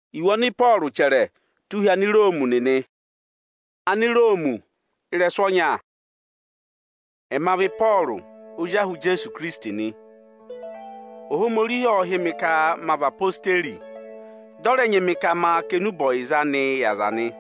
iwo ni Paul chere tuhia ni Rome nene ani Rome iresonya emavi Paul ujahu Jesu Kristi ni ohomori ohimika mava posteri dore nyemika ma kenubo izani yazani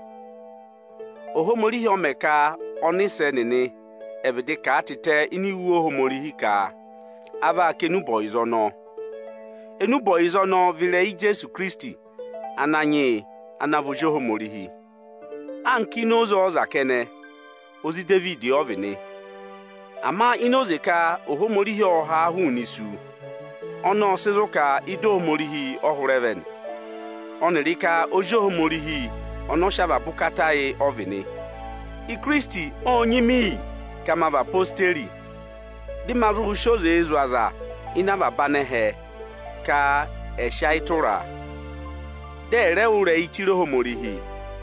ohomori omeka onise nene evidika atite iniwu ohomori hika ava kenubo izono enubo izono vile Jesu Kristi ananye anavojo homorihi anki nozo ozakene ozi David ovene ama inozeka ohomorihi oha hu nisu ono sizuka ido homorihi ohureven onirika ojo homorihi ono shava bukatai ovene I Kristi onyimi kama va posteri di maru shoze ezuaza inava banehe ka eshaitura dere ure ichiro homorihi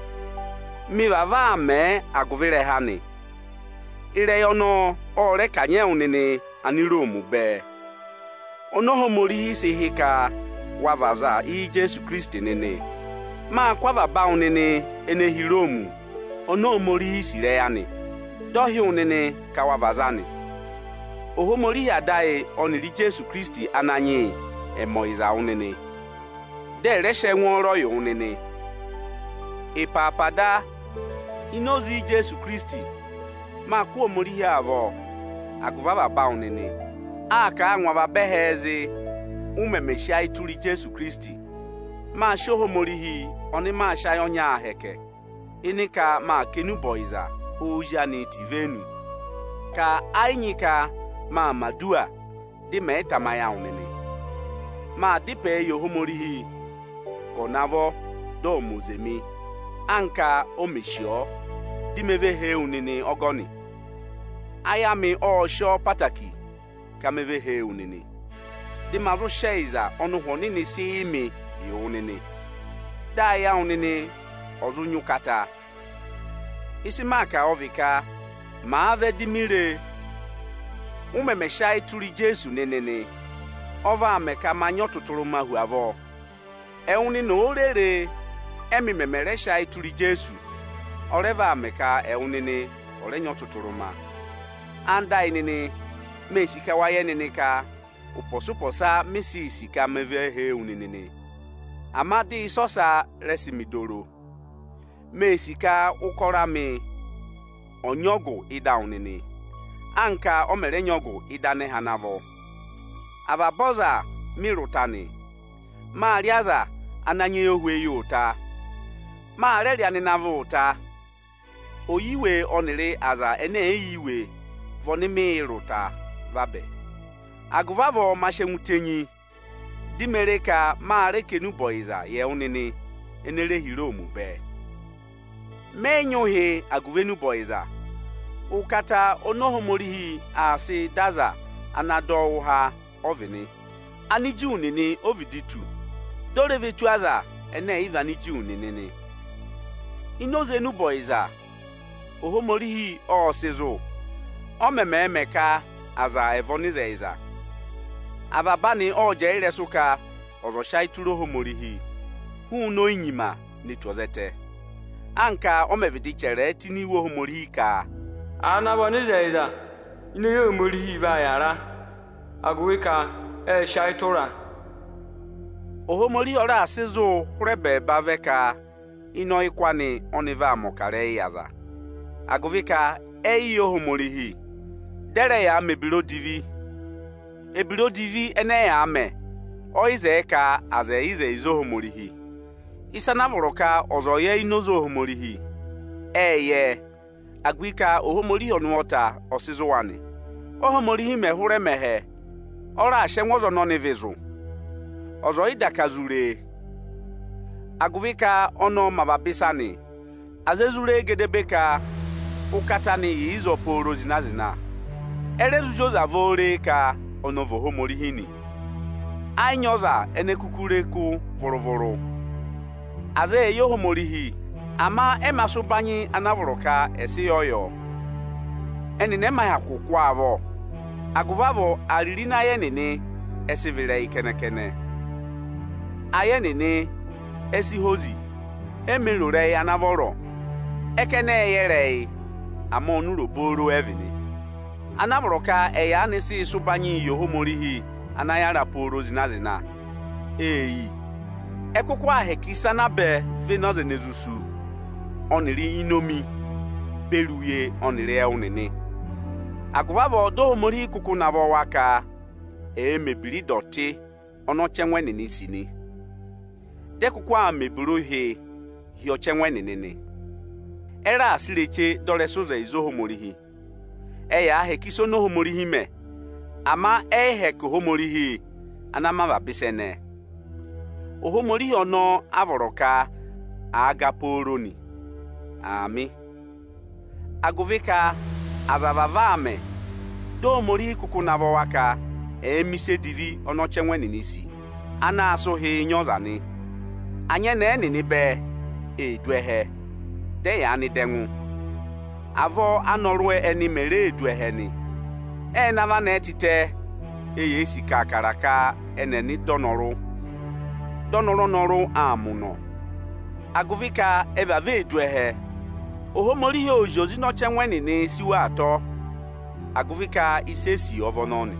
mi vava me aguvire hani ire yono ore kanye unene aniromu be ono homorihi sihika wavaza Jesu Kristi nene ma kwava ba unene ene hiromu ono homorihi sire yani dohi unene ka wavazani ohomorihi adae oniri Jesu Kristi ananye emoiza unene dere shenworo yo unene ipapada inozi Jesu Kristi ma ku omorihi avo aguvava ba unene aka anwa behezi umemeshia ituri Jesu Kristi ma shoho morihi oni ma shayonya aheke inika ma kenuboiza oja ni tivenu ka ainyika ma madua di meta maya unene ma dipe yo homorihi konavo do muzemi anka omeshio di meve he unene ogoni ayami o sho pataki ka meve he unene di maru sheiza onu honi ni si ime yo unene da ya unene ozunyukata isi maka ovika ma ave di mire umemesha ituri Jesu nenene ova ameka manyo tuturu mahu avo euni no orere emi memeresha ituri Jesu oreva ameka eunene orenyo tuturu ma anda inene mesika waye nene ka uposuposa mesi sika meve he unene amadi sosa resimidoro mesika ukora me onyogo ida unene anka omere nyogo idane hanavo ababoza mirutani mariaza ananye yohwe yota mareriani navuta oyiwe onere aza ene eyiwe vonime ruta vabe aguvavo mashemutenyi dimereka mare kenuboiza ye unene enere hiromu be menyohe aguvenu boiza ukata onohomorihi asi daza anado ha ovene aniji unene oviditu dorevetuaza ene ivaniji unene inozenu boiza ohomorihi osizo omememeka aza evonizeiza ababani oje iresuka oroshai homorihi hu no inyima nitwozete anka omevidi chere tiniwo homorihi ka anabonizeiza ino yo homorihi ba yara agwika shaitura ohomorihi ora asizo rebe baveka ino ikwani oniva mokare yaza agwika eyo homorihi dere ya mebiro divi ene ya ame oize ka aze ize izo homorihi isana buruka ozo ye inozo homorihi eye agwika ohomorihi onwota osizowani ohomorihi mehure mehe ora ashenwozo no nevezo ozo idakazure agwika ono mababisani azezure gedebeka ukatani izo poro zinazina erezujoza vore ka onovo homorihini anyoza enekukureku vorovoro aze yo homorihi ama emasubanye anavuruka esi yoyo enine maya kwukwa avo aguvavo alirina yenene esivile ikenekene ayenene esi hozi emelore ya navoro ekene yere amonuro boro evini anabro ka eya nisi subanyi yohomorihi anayara poro zinazina eyi ekukwa hekisa na be venoze nezusu oniri inomi beruye oniri eunini agubavo dohomori kuku navo waka mebiri doti onochenwe nini sini dekukwa meburu he hiochenwe nini era asileche dole soze izohomorihi eya hekiso no homorihi me ama ehek homorihi anama babisene ohomorihi ono avoroka agaporoni ami aguvika azavavame do morihi kuku navowaka emise divi ono chenweni nisi ana asohi nyozani anye na enini be edwehe de ya ni dengu avo anorwe eni mere edwehe ni nava na etite eye sika karaka eneni donoru noru amuno aguvika evave edwehe ohomorihi ojozi no chenweni ni siwa ato aguvika isesi ovononi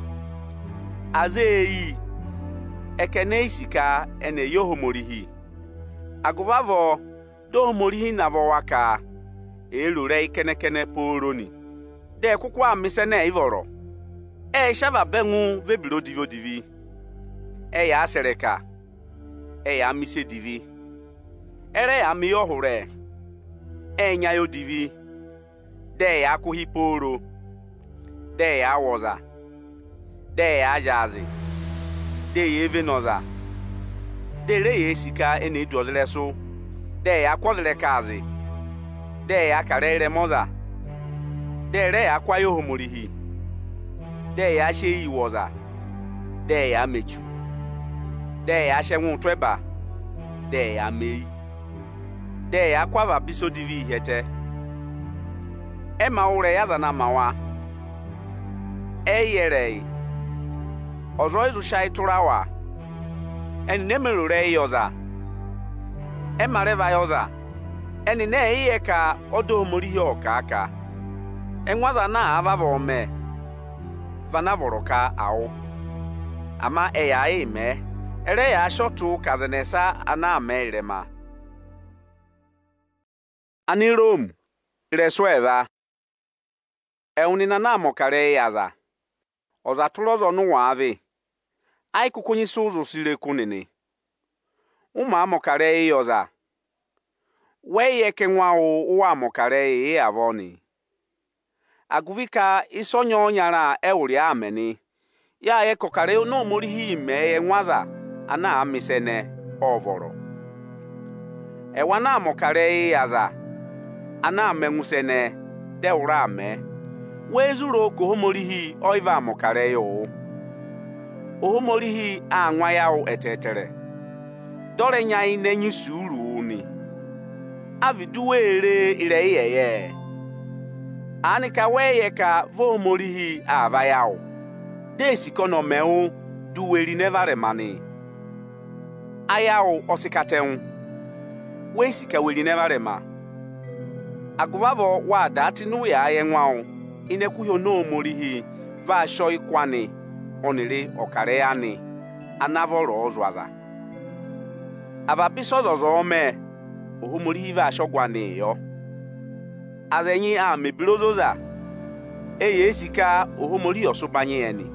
azeyi ekene isika ene yohomorihi aguvavo dohomorihi navowaka elure ikenekene poroni de kukwa misene ivoro shava bengu vebiro divi ya sereka ya mise divi ere ya mi ohure enya yo divi de ya kuhi poro de ya woza de ya jazi de ya evenoza de re ya esika ene dozile so de ya kwozile kazi de ya karere moza de re ya kwa yo homorihi de ya sheyi woza de ya mechu de ya shenwu tweba de ya mei de ya kwava biso divi hete ema ure ya zana mawa eyere ozo izu shai turawa en nemelure yoza ema reva yoza eni ne iye ka odo morihi okaka enwaza na avava ome vanavoroka au ama eya ime ere ya shotu kazenesa ana meirema ani Rome resueva eunina na mokare yaza oza tulozo nuwa ave ai kukunyi suzu sire kunini uma mokare yoza weye kenwa uwa mokare ye avoni aguvika isonyo nyara euri ameni ya ekokare no morihi me nwaza ana amisene ovoro ewana mokare yaza ana menwusene de ura ame wezuro ko homorihi oiva mokare yo ohomorihi anwa yawo etetere dore nyai nenyi suru ni aviduwere ire yeye anika weye ka vomorihi ava yawo desi kono meu duweri nevare mani ayawo osikaten wesika weri nevare ma aguvavo wa dati nu ya yenwao inekuhyo no morihi va shoi kwani onire okare ani anavoro ozwaza ava bisozozo ome ohomorihi va shogwani yo azenyi a mebirozoza eye sika ohomori osubanye eni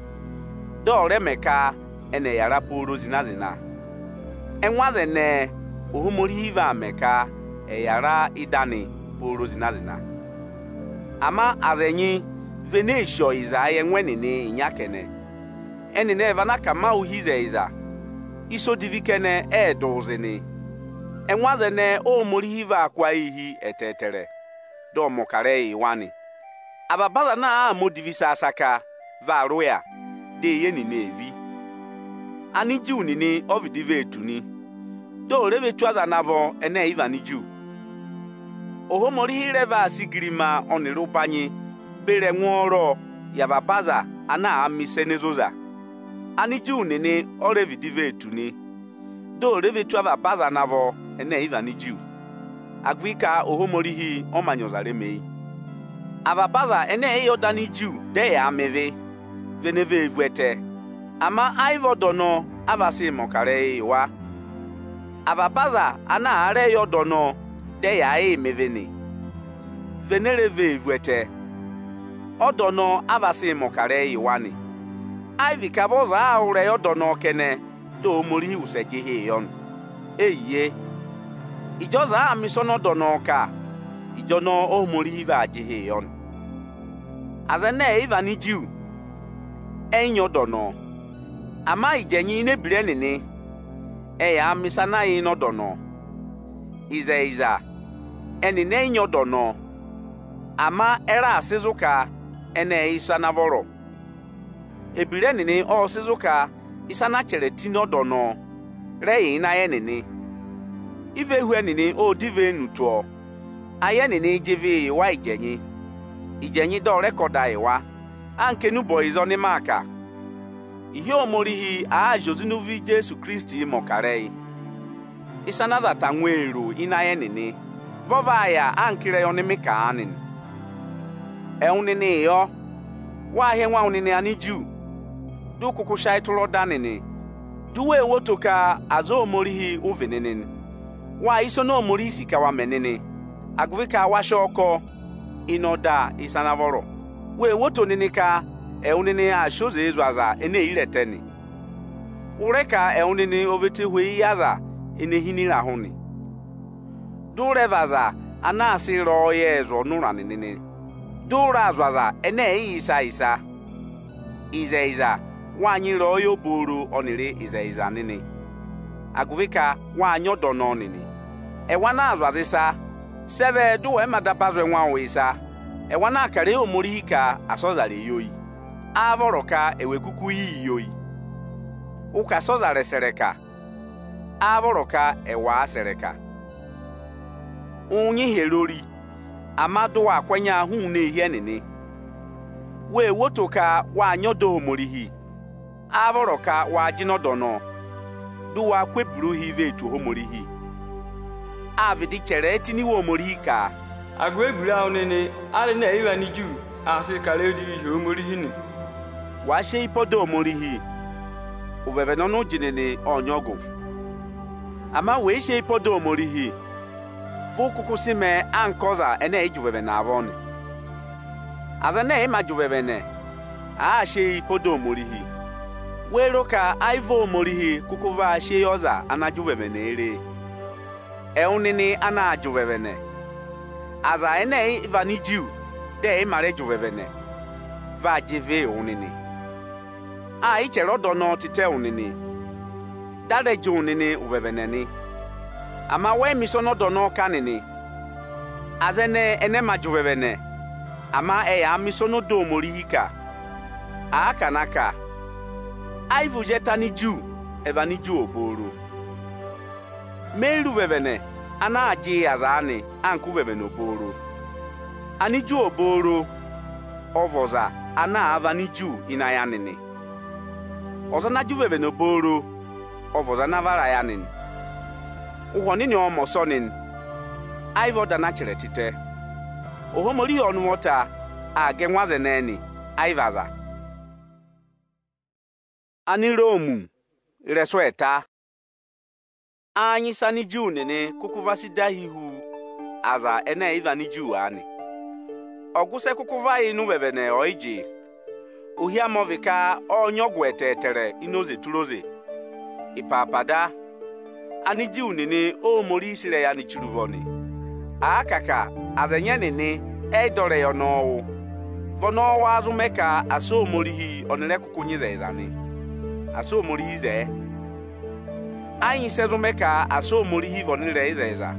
dore meka ene yara poro zinazina enwaze ne ohomori va meka yara idani poro zinazina ama azenyi venesho iza yenwenini nyakene eni ne vana kama uhize iza iso divikene edozeni enwaze ne ohomori va kwa ihi etetere do mokare iwani ababaza na modivisa asaka va roya de yeni nevi ani jiu nini ovidive etuni do reve twaza navo ene ivani jiu ohomori reva asigirima onirubanyi bere nworo yababaza ana amisenezoza ani jiu nini orevidive etuni do revetu ababaza navo ene iva ni Jew agvika ohomorihi omanyozare mei ababaza ene eyoda ni Jew de ya meve veneve evwete ama aivodono avasi mokare wa ababaza ana are yodono de ya emeveni venereve evwete odono avasi mokare iwani aivika boza aure yodono kene do mori usejihi yon eye ijoza amisono dono ka ijono o mori va jihi yon azane iva ni Jew enyo dono ama ijenyi ne birenini eya misana ino dono iza eni ne enyo dono ama era asizuka ene isa navoro ebirenini o sizuka isa na chere tino dono rei na yenini ive huenini o dive nuto ayenini jivi wa ijenyi do rekoda iwa anke nubo izo ni maka ihe omorihi a jozinuvi Jesu Kristi mokarei isa na zata nweru ina yenini vova ya ankire yonimi ka anin eunini yo wa he nwa unini ani Jew du kuku shaituro danini duwe wotoka azo omorihi uvininin wa iso no omorihi sikawa menini agvika wa shoko inoda isanavoro we woto ninika eunini a shoze ezwaza ene ireteni ureka eunini ovete hwe yaza ene hinira huni du revaza anasi ro yezo nuranini du razwaza ene isa iza wanyi ro yo buru onire iza nini agvika wanyo dono nini ewana azwazisa sebe du emadabazwe nwa isa ewana kare omori ka asozare yoyi avoroka ewekuku yi yoyi uka sozare sereka avoroka ewa sereka unyi helori amadu akwanya hu na ehie nini we wotoka wa nyodo omorihi avoroka wa jinodono duwa kweburu hive tu omorihi avidi chere etini wo omorihi ka agweburu ahunene ale na iwa ni Jew ase kale di ihe omorihi ni wa she ipodo omorihi uveve no jinene onyogo ama we she ipodo omorihi fukuku sime ankoza ene ijuveve na avoni azane imajuveve ne a she ipodo omorihi wero ka aivo omorihi kukuva she yoza anajuveve ne ere eunini ana ajuveve ne aza ene ivani Jew de imare juveve ne va jive unini a ichero dono tite unini dade ju unini uveveneni ama we misono dono kanini azene ene majuvevene ama eya misono do morihika aka naka aivu jetani Jew evani Jew oboro meru vevene ana aji azani anku vevene oboro ani Jew oboro ovoza ana avani Jew inayanini ozana Jew vevene oboro ovoza navara yanin uhonini omosonin aivo dana chere tite ohomori onwota agenwaze neni aivaza ani Romu resweta anyi sani Jew nene kukuvasi dahihu aza ene ivani Jew ani oguse kukuva inu vevene oiji uhia movika onyogwete tere inoze turoze ipapada ani Jew nene o mori sire ya ni churuvoni akaka azenye nene eidore yono vono wazumeka aso morihi onere kukunyize izani aso morihi ze anyi sezumeka aso morihi vonire izeza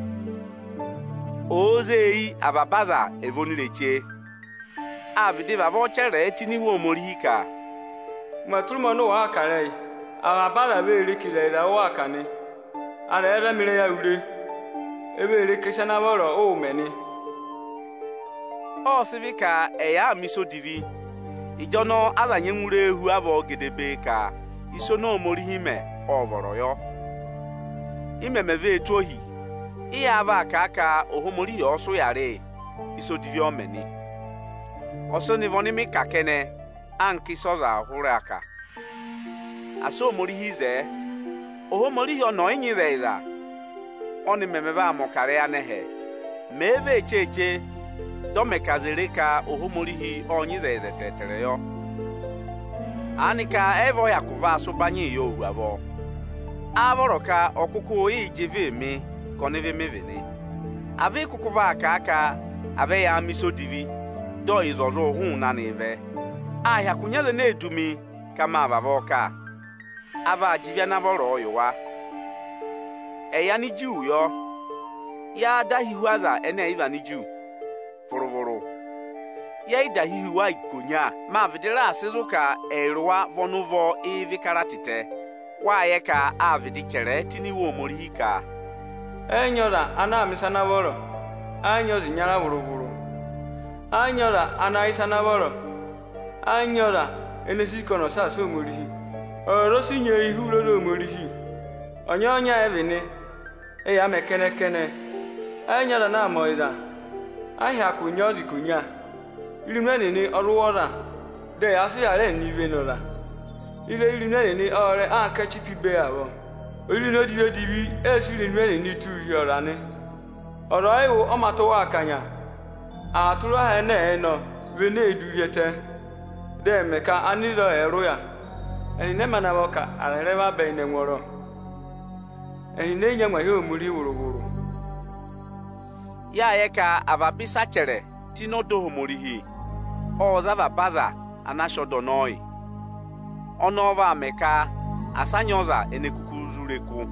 ozei ababaza evonireche avidiva vochere tiniwo morihi ka matrumo no akare abara be rekile da wakane ara era mire ya ure ebe rekesha na boro o meni o sivika eya miso divi ijono azanye nwure ehu abo gedebe ka iso no morihi me ovoro yo imemeve etohi iya ava aka ohomori osu yare isodivi omeni osoni vonimi kakene anki soza huru aka aso mori hize ohomori ono inyireza oni memeve amokare anehe meve echeche domekazere ka ohomori onyizeze tetere yo anika evo yakuva asubanye yo uwavo avoro ka okuku ijeve mi koneve mevene ave kukuva aka ave ya miso divi do izozo hu na neve ahia kunyele na edumi kama avavo ka ava ajivia na voro yowa eya ni jiu yo ya dahiwaza ene iva ni jiu vorovoro ya idahiwa ikonya ma vidira asizuka erwa vonuvo ivikaratite waye ka avidi chere tiniwo morihika enyora ana misana boro anyozi nyara buruburu anyora ana isana boro anyora enesi kono sa so morihi orosi nye ihulo lo morihi onyonya evene eya mekene kene anyora na moiza ahia kunyozi kunya ilimene ni oruwora de asi are ni venora ile ilimene ni ore ankachi pibe abo ilino divi esiri ilimene ni tu yorane oro ewo omato wa akanya aturu ha na eno vene eduyete de meka anilo eru ya eni ne mana boka arereba be ne nworo eni ne nyanwa he omuri wurowuru ya yeka avabisa chere tinodo homorihi ozava baza anashodo noi onova meka asanyoza enekukuzureku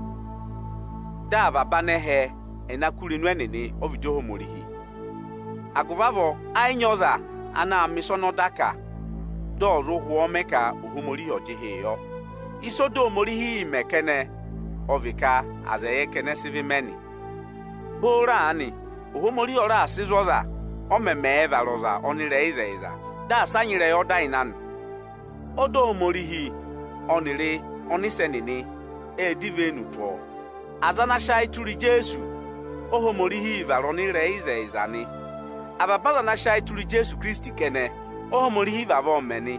dava banehe enakuri nwenene ovijo homorihi aguvavo ainyoza ana misono daka dozo huomeka uhumorihi ojiheyo isodo homorihi mekene ovika azeye kene sivimeni bora ani uhumorihi ora asizoza omeme varoza onire izeiza da sanyire yo dainan odo homorihi onire onisenini edivenu to azana shai turi Jesu ohomorihi varonire izeizani ababala na shai turi Jesu Kristi kene ohomorihi vavomeni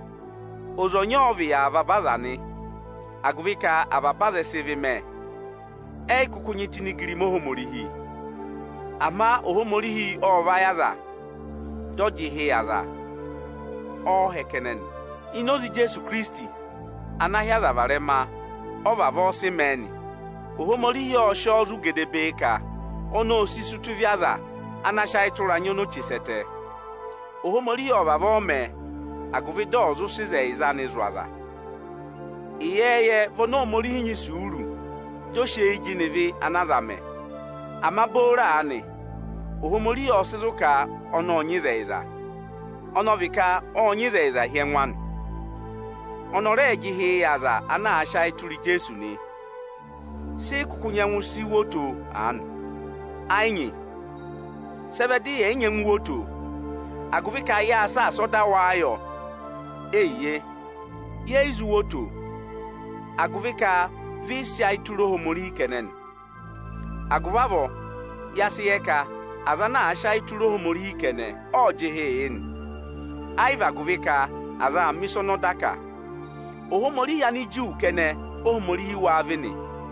ozonyovi ya ababazani aguvika ababaze sivime kukunyitinigiri mohomorihi ama ohomorihi ovayaza dojihi yaza ohekenen inozi Jesu Kristi anahiaza varema ovavo simeni ohomorihi oshozu gedebeka ono osisu tuviaza anashai turanyo no chisete ohomorihi ovavo me aguvido ozu size izani zwaza iyeye vono morihi nyisuru joshe ijinivi anazame amabora ani ohomorihi osizuka ono onyizeiza onovika onyizeiza hienwan onore ejihi yaza ana ashai turi Jesu ni si kukunyanwu si woto an ainyi sebedi enyenwu woto aguvika ya asa soda wayo eye ye izu woto aguvika visi aituro homori kenen aguvavo yasiyeka azana asha aituro homori kene ojihi en aiva aguvika aza misono daka ohomori ya ni jiu kene ohomori wa avini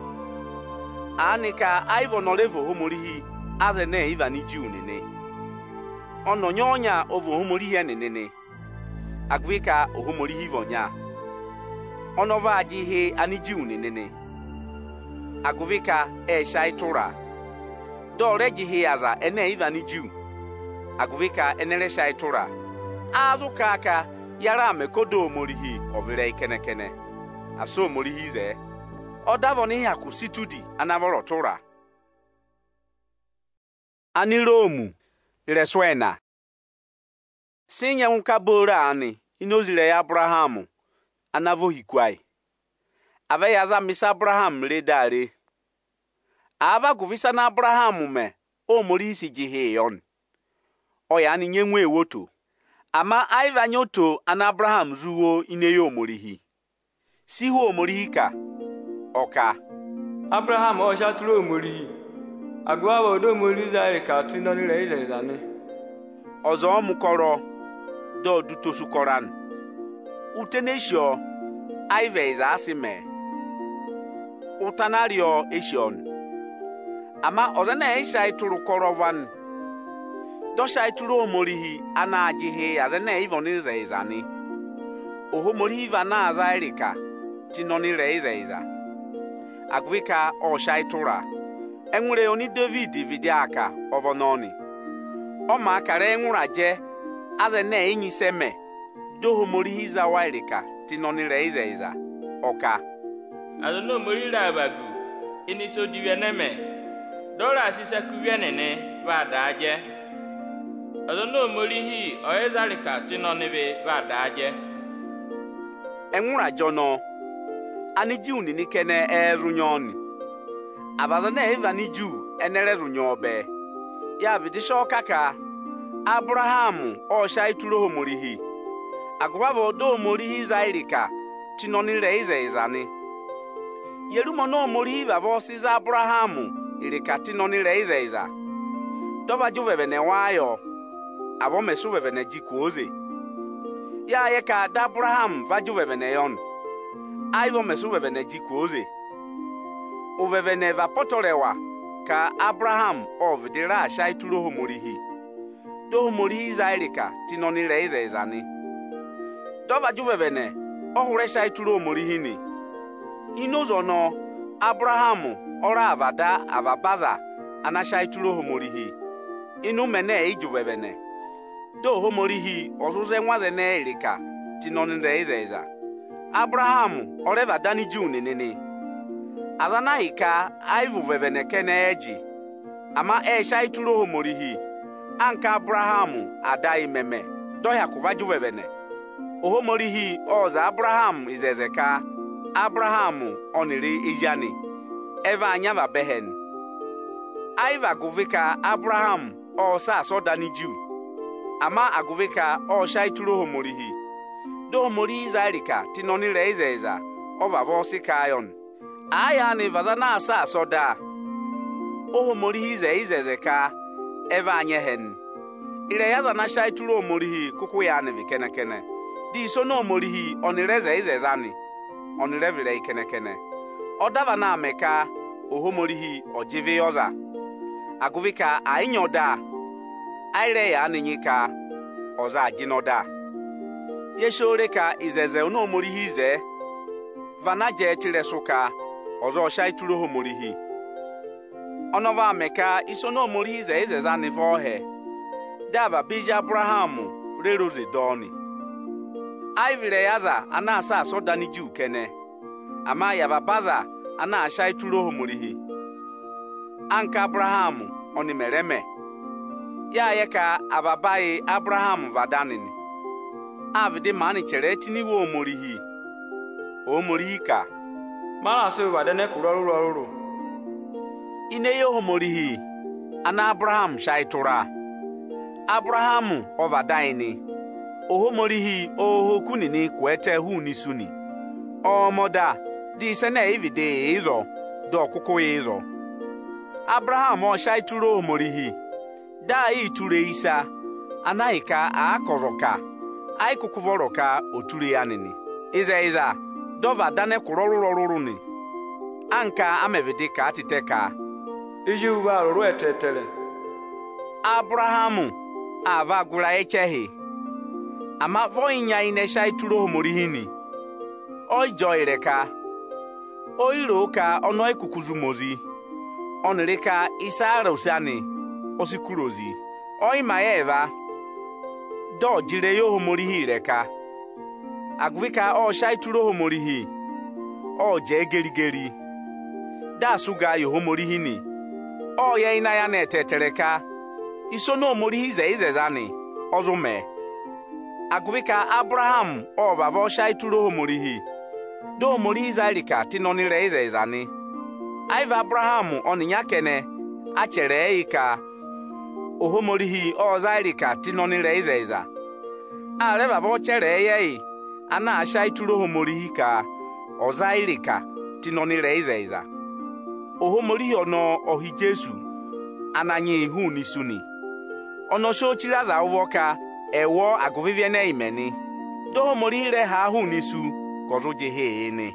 anika aivo nolevo homori azene iva ni jiu nene ononyonya ovo homori ya nene agvika ohomori vonya onova ajihe ani jiu nene agvika shaitura do rejihe aza ene iva ni jiu agvika enere shaitura azuka aka yara mekodo morihi ovire kenekene aso morihi ze odavo ni akusitudi anavoro tura ani Romu reswena sinya unkabora ani inozire ya Abrahamu anavo hikwai ave yaza misa Abraham redare ava guvisa na Abrahamu me o morihi si jiheyon oya ni nyenwe woto ama aiva nyoto ana Abraham zuwo ineyo morihi si ho morihi ka oka Abraham osha turo omori agwa bodo omori Israel ka tino ni re izezani ọzọ mụkọrọ do dutosukoran utenesho aive iza asime utanario eshon ama ozana isha ituru korovan dosha ituru omorihi ana ajihe azana ivoni izani oho morihi vana azairika tinoni reiza agvika osha itura enwere oni David vidiaka ovononi ọma akara enwura je azana enyi seme doho morihi zawairika tinoni reiza oka adono mori rabagu iniso diweneme dora sisa kuwenene vadaje adono mori hi oezalika tinonibe vadaje enwura jono aniji unini kene erunyoni abazana evani ju enere runyobe ya bidisho kaka Abraham osha ituro morihi agwabo do morihi zairika tinoni reizani yerumo no morihi babo siza Abraham irika tinoni reiza doba juvevene wayo abo mesuvevene jikuoze ya yeka da Abraham vajuvevene yon aivo mesuvevene jikuoze uvevene vapotorewa ka Abraham ovidira sha ituro morihi do morihi zairika tinoni reizani doba juvevene ohure sha ituro morihi ni inozo no Abraham ora avada avabaza anasha ituro morihi inu mene ijuvevene do homorihi ozuze nwaze ne irika tinoni reiza Abraham oreva dani june nene azana hika aivuvevene kene eji ama esha ituro homorihi anka Abraham adai meme doya kuvajuvevene ohomorihi oza Abraham izezeka Abraham oniri ijani eva anyava behen aiva guvika Abraham osa sodani ju ama aguvika osha ituro homorihi do mori zairika tinoni reiza ovavo sikayon aya ni vazana asa soda ohomorihi izezeka eva anyehen ire yaza na sha ituro homorihi kuku ya ni vikenekene di so no morihi onireze izezani onirevire ikenekene odava na ameka ohomorihi ojive yoza aguvika ainyoda aire ya ninyika oza ajinoda yeshore ka izeze no morihi ize vanaje tiresuka ozo sha ituro homorihi onova ameka iso no morihi ize izezani vohe dava bija Abraham reroze doni aivire yaza ana asa sodani ju kene ama yababaza ana asha ituro homorihi anka Abraham onimereme ya yeka ababai Abraham vadanini avide mani chere tiniwo omorihi ka mara so vadane kuroruru ine yo homorihi ana Abraham shaitura Abraham ovadaini ohomorihi ohokunini kwete huni suni omoda di sene evide iro do kuku iro Abraham oshaituro omorihi da iture isa anaika akoroka aikukuvoroka oture yanini iza dova dane kuroruru ni anka amevide ka atiteka iji uba ruru etetere Abraham avagura echehi ama voinya ine shaituro omorihi ni oijo ireka oiro ka ono ikukuzumozi onirika isara usani osikurozi oima eva do jire yo homorihi reka agvika o shaituro homorihi o je gerigeri da suga yo homorihi ni o ye ina ya na etetereka iso no homorihi izezani ozume agvika Abraham o bavo shaituro homorihi do homorihi zairika tinoni reizezani aiva Abraham oninya kene achere ika ohomorihi ozairika tinoni reiza areba bo chere yei ana asha ituro homorihi ka ozairika tinoni reiza ohomori ono ohi Jesu ananye ihu ni suni ono shochi za uvoka ewo aguvivie na imeni do homori re ha hu ni su kozo jehe ni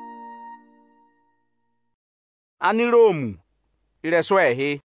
ani Romu ire so ehe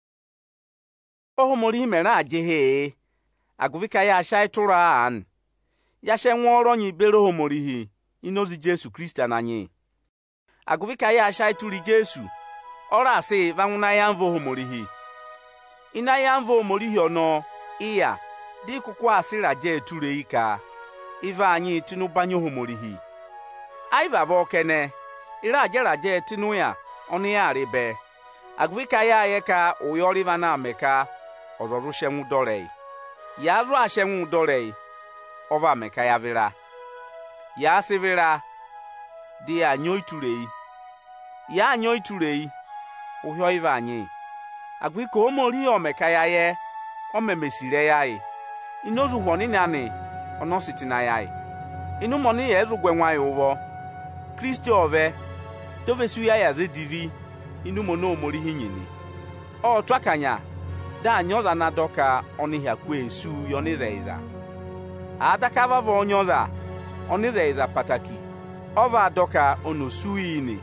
ohomori mere ajehe aguvika ya shai tura an ya she nworo nyi bere homori hi inozi Jesu Kristi ananye aguvika ya shai turi Jesu ora se vanwuna ya mvo homori hi ina ya mvo homori hi ono iya di kukwa asira je ture ika iva anyi tinu banyo homori hi aiva vokene ira je tinu ya oni ya ribe aguvika ya yeka uyori vana meka ozoru shenwu dorei ya ru ashenwu dorei ova meka ya vira ya sevira di anyo iturei ya anyo iturei uhyo iva anyi agwiko omori omeka ya ye omemesire ya yi inozu hwoni nani ono sitina ya yi inu moni ye rugwe nwa yi uvo Kristi ove dovesu ya ze divi inu mono omori hinyini o twakanya da anyoza na doka oni hakwe esu yonizeiza adaka vo onyoza onizeiza pataki ova doka onosu ini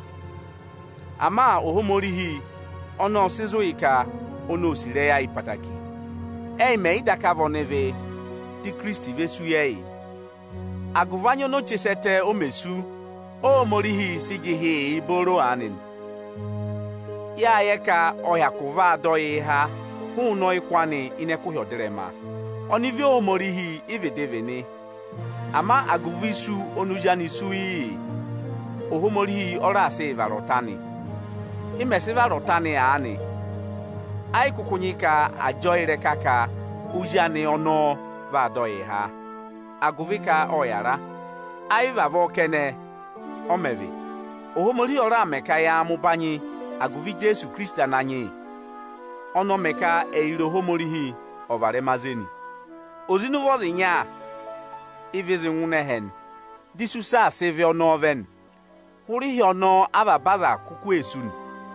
ama ohomori hi ono sizo ika ono sire ya ipataki me idaka vo neve di Kristi vesu ye aguvanyo no chesete omesu o morihi sijihi iboro anin ya yeka oyakuva adoyi ha hu no ikwani inekuhyoderema onivyo omorihi ivedevene ama aguvisu onujani sui ohomorihi ora se varotani imesiva rotani ani ai kukunyika ajoire kaka ujani ono vadoyi ha aguvika oyara ai vavokene omevi ohomori ora meka ya mubanyi aguvi Jesu Kristi ananye ono meka eiro homori hi ovare mazeni ozinu vozi nya ivizi nwunehen disusa seve onoven huri hi ono ababaza kuku esun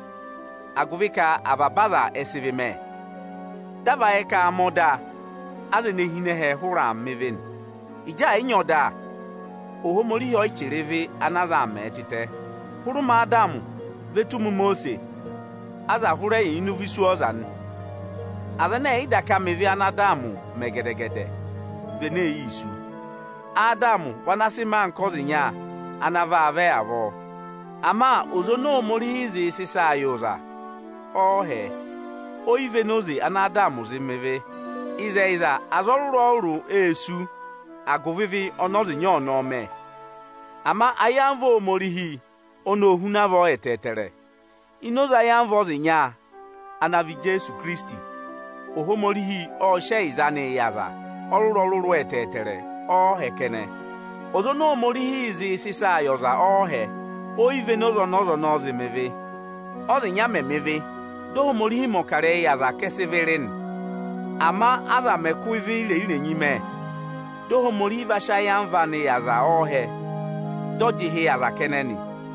aguvika ababaza esivime dava eka amoda azenehine he hura meven ija inyoda ohomori hi oichereve anaza metite huru ma Adamu vetumu Mose aza hure inu visuozan azane idaka mevi anadamu megedegede vene isu Adamu wanasima nkozi nya anava ave avo ama ozono mori izi sisa ayoza ohe oive nozi anadamu zimeve iza azoruru oru esu aguvivi onozi nya onome ama ayamvo morihi ono hunavo etetere inoza yamvo zinya anavi Jesu Kristi ohomorihi o sheizane yaza oruru etetere o hekene ozono morihi izi sisa ayoza ohe oive nozo meve ozinya memeve do morihi mokare yaza keseverin ama aza mekuivi ile nyime do morihi vashayamva ne yaza ohe dojihi yaza keneni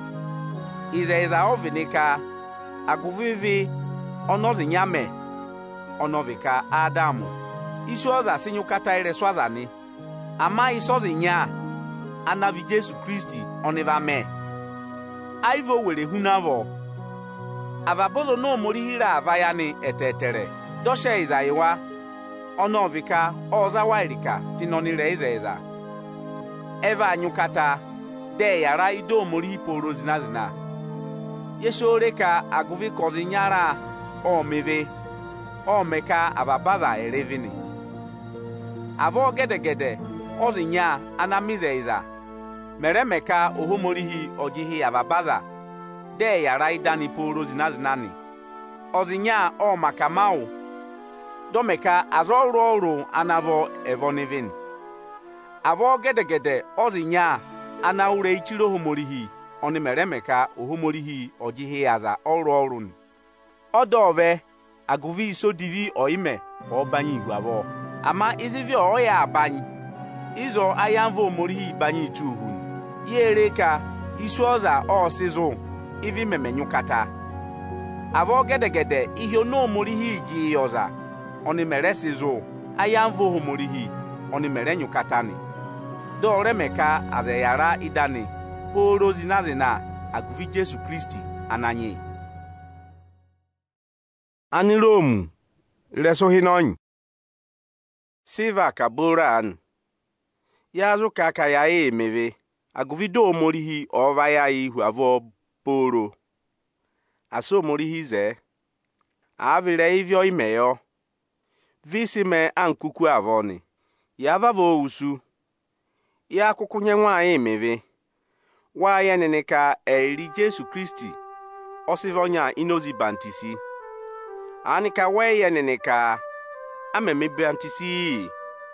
iza ovinika aguvivi onozi nyame onovika Adamu isuoza sinyukata ire swazani ama isozi nya anavi Jesu Kristi onivame aivo were hunavo avabozo no morihira avayani etetere doshe izaiwa onovika ozawairika tinonire izeza eva anyukata de yara ido morihi poro zinazina yeshoreka aguvi kozi nyara omeve omeka ababaza erevini avo gedegede ozinya anamizeiza meremeka ohomorihi ojihi ababaza de yara idani poro zinazinani ozinya omakamau domeka azoro anavo evonivin avo gedegede ozinya anaure ichiro homorihi oni meremeka ohomorihi ojihi aza orun odove aguvi so divi oime obanyi igwavo ama izivi oya abanyi izo ayamvo omorihi banyi tuhun yereka isuoza osizo ivi memenyukata avo gede ihe no murihi ji yoza oni meresizo ayamvo humurihi oni merenyu katani do remeka azeyara idani poro zinazina aguvi Jesu Kristi ananyi ani Rome reso hinony Siva kaboran yazu kaka ya emeve aguvi do morihi ova ya ihu avo poro aso morihi ze avire ivyo imeyo visime ankuku avoni yavavo usu ya kukunye nwa emeve wa ya neneka eri Jesu Kristi osivonya inozi bantisi anika we ya neneka ameme bantisi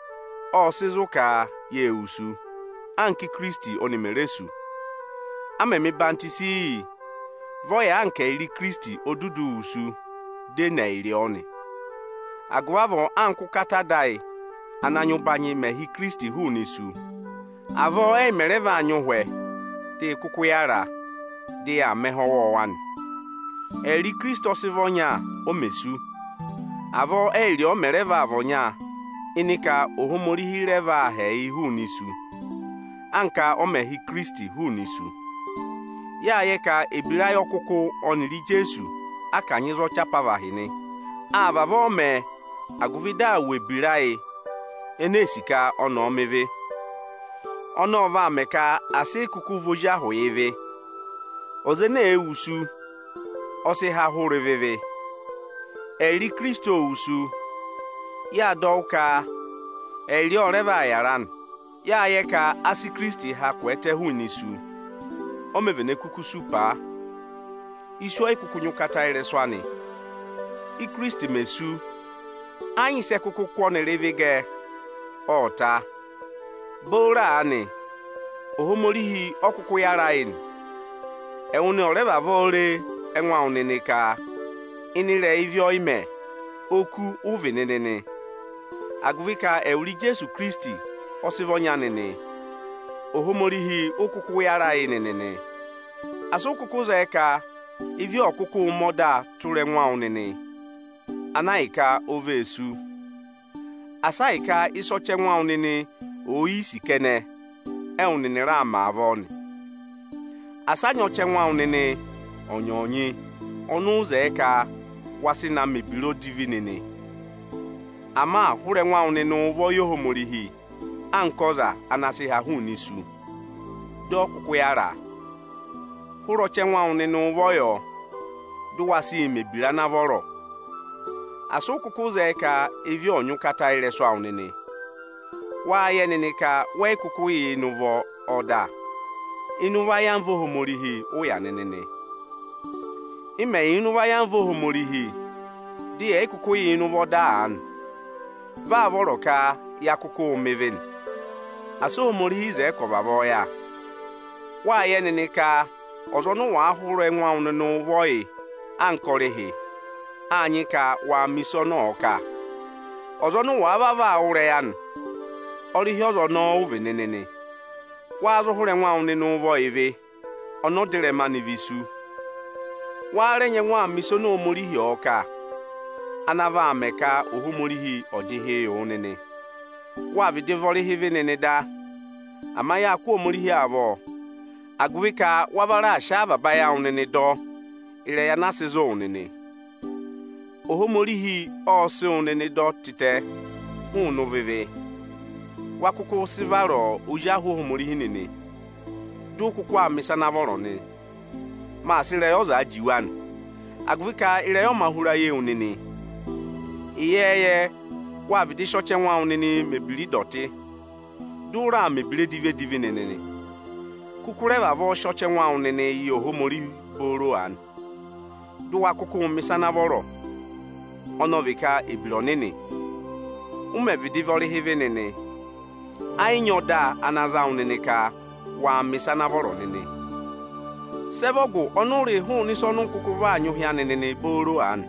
osizuka ye usu anki Kristi onimeresu ameme bantisi voya anke iri Kristi odudu usu de na iri oni agwavo anku katadai ananyu banyi mehi Kristi hu nisu avo mereva anyu hwe de kukuyara de amehowo wan eri Kristo sivonya omesu avo eri o mereva avonya inika ohomori reva he hu nisu anka o mehi Kristi hu nisu ya yeka ebira yokuku oniri Jesu akanyi zo chapavahini avavo me aguvida webirai enesika ono meve ono va meka ase kuku voja hoyeve ozene ewusu ose ha horeveve eri Kristo usu ya doka eri oreva yaran ya yeka asi Kristi ha kwete hu nisu o mevene kuku supa isu ikuku nyukata ireswani i Kristi mesu anyị se kuku kwonelevege ota bora ani ohomorihi okuku yarain ewune oreva vore enwa oneneka inire ivyo ime oku uvinenene aguvika ewri Jesu Kristi osivonya nene ohomorihi okuku yarain nene asukuku zeka ivyo okuku moda ture nwa onene anaika ovesu asaika isoche nwa onene oisi kene eunene rama avoni asanyoche nwa onene onyonyi onu zeka wasina mebiro divinene ama hure nwa onene uvo yohomorihi ankoza anasi ha hu nisu do kukuyara huroche nwa onene uvo yo duwasi mebira na voro asukuku zeka evi onyu kata ireso aunene wa ye neneka we kuku yi nuvo oda inuwa ya mvo homorihi uya nenene ime inuwa ya mvo homorihi di ekuku yi nuvo daan va voroka ya kuku meven aso homorihi ze kobabo ya wa ye neneka ozonu wa ahuru enwa onene uvoi ankorehi anyị ka wa misono ọka ọzọ n'ụwa abava ure yan ọrịhị ọzọ n'ove nenene wa azụhụrụ nwa onye n'ụvọ eve ọnọdere manivisu wa renye nwa misono omorihi ọka anava ameka ohumorihi ọdịghị onene wa videvọrịhị venene da amaghị akwa omorihi abụọ agụwika wabara asha baba ya onene dọ ire ya nasizo onene ohomorihi osi onene dotite hunu veve wakuku sivaro uja ohomorihi nene du kuku amisa na vorone ma sire oza ajiwan agvika ire yo mahura ye onene iyeye wa vidi shoche nwa onene mebiri doti dura mebiri dive nene kukure bavo shoche nwa onene yi ohomorihi boro an du wakuku misa na voro onovika ibronene umevidi hevenene ainyoda anaza uneneka wa misana voronene sevogo onore hu ni sonu kukuva anyuhia nenene boro an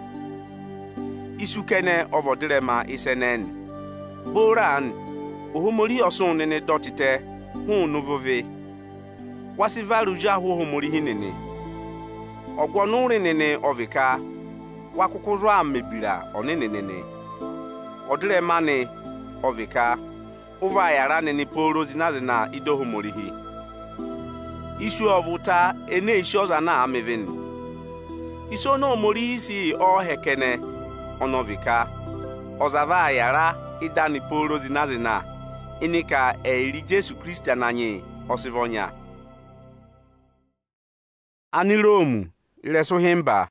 isukene ovodirema isenen boran ohomori osun nene dotite hu nuvove wasivaruja hu homori hinene ogwonure nene ovika wakukuzu a mebira onenenene odire mani ovika uva yara nini poro zinazina idohumorihi isu ovuta ene ishoza na amevin iso no morihi si o hekene onovika ozava yara idani poro zinazina inika eri Jesu Kristi ananye osivonya ani Romu leso himba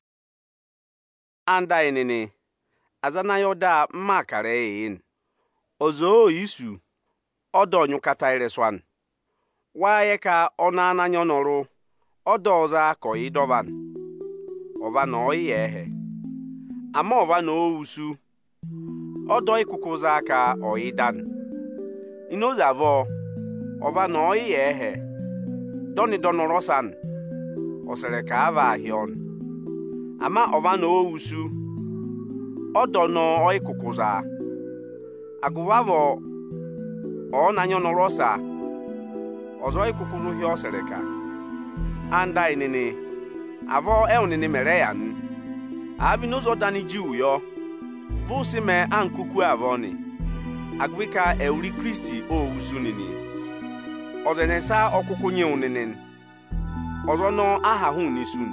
anda enene azana yoda makare yin ozo isu odonyu kata ireswan waye ka onana nyonoru odoza ko idovan ova no yehe ama ova no usu odo ikukuza ka oidan inoza avo ova no yehe doni donorosan osere ka ava hion ama ova no usu odo no oikukuza aguvavo ona nyonorọsa ọzọ ikukuzu hi osereka anda inene avo eunene mere ya n abi n'ụzọ dani jiu yo vusi me ankuku avoni agwika euri Kristi o usunini ozenesa okukunye unene ọzọ no aha hu nisun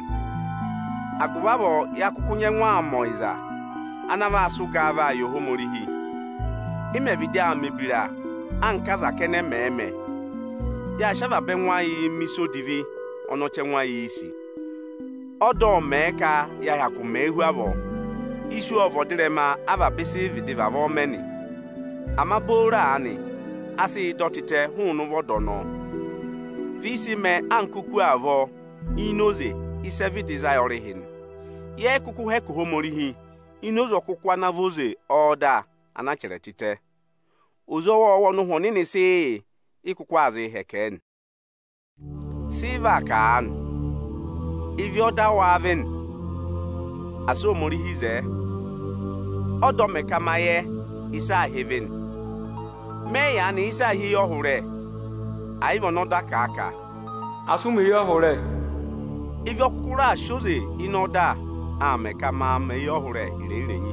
aguvavo ya kukunye nwa Moiza anava asugava yohomorihi imevidia mebira ankaza kene meme ya shaba benwa yi miso divi onoche nwa yi isi odo meka ya yakume ehu abo isu ovodirema aba bisi vidiva vomeni amabora ani asi dotite hunu vodono visi me ankuku avo inoze isevi desire hin ye kuku heku homorihi inozo kukwa na voze oda anachere tite uzowo wonu honini si ikukwazi heken siva kan ivi oda wavin aso morihize odo mekamaye isa heaven me ya ni isa hi ohure aivo no da kaka Asumu ihe ọhụrụ ivi okukura shoze inoda amekama me ohure irerenyi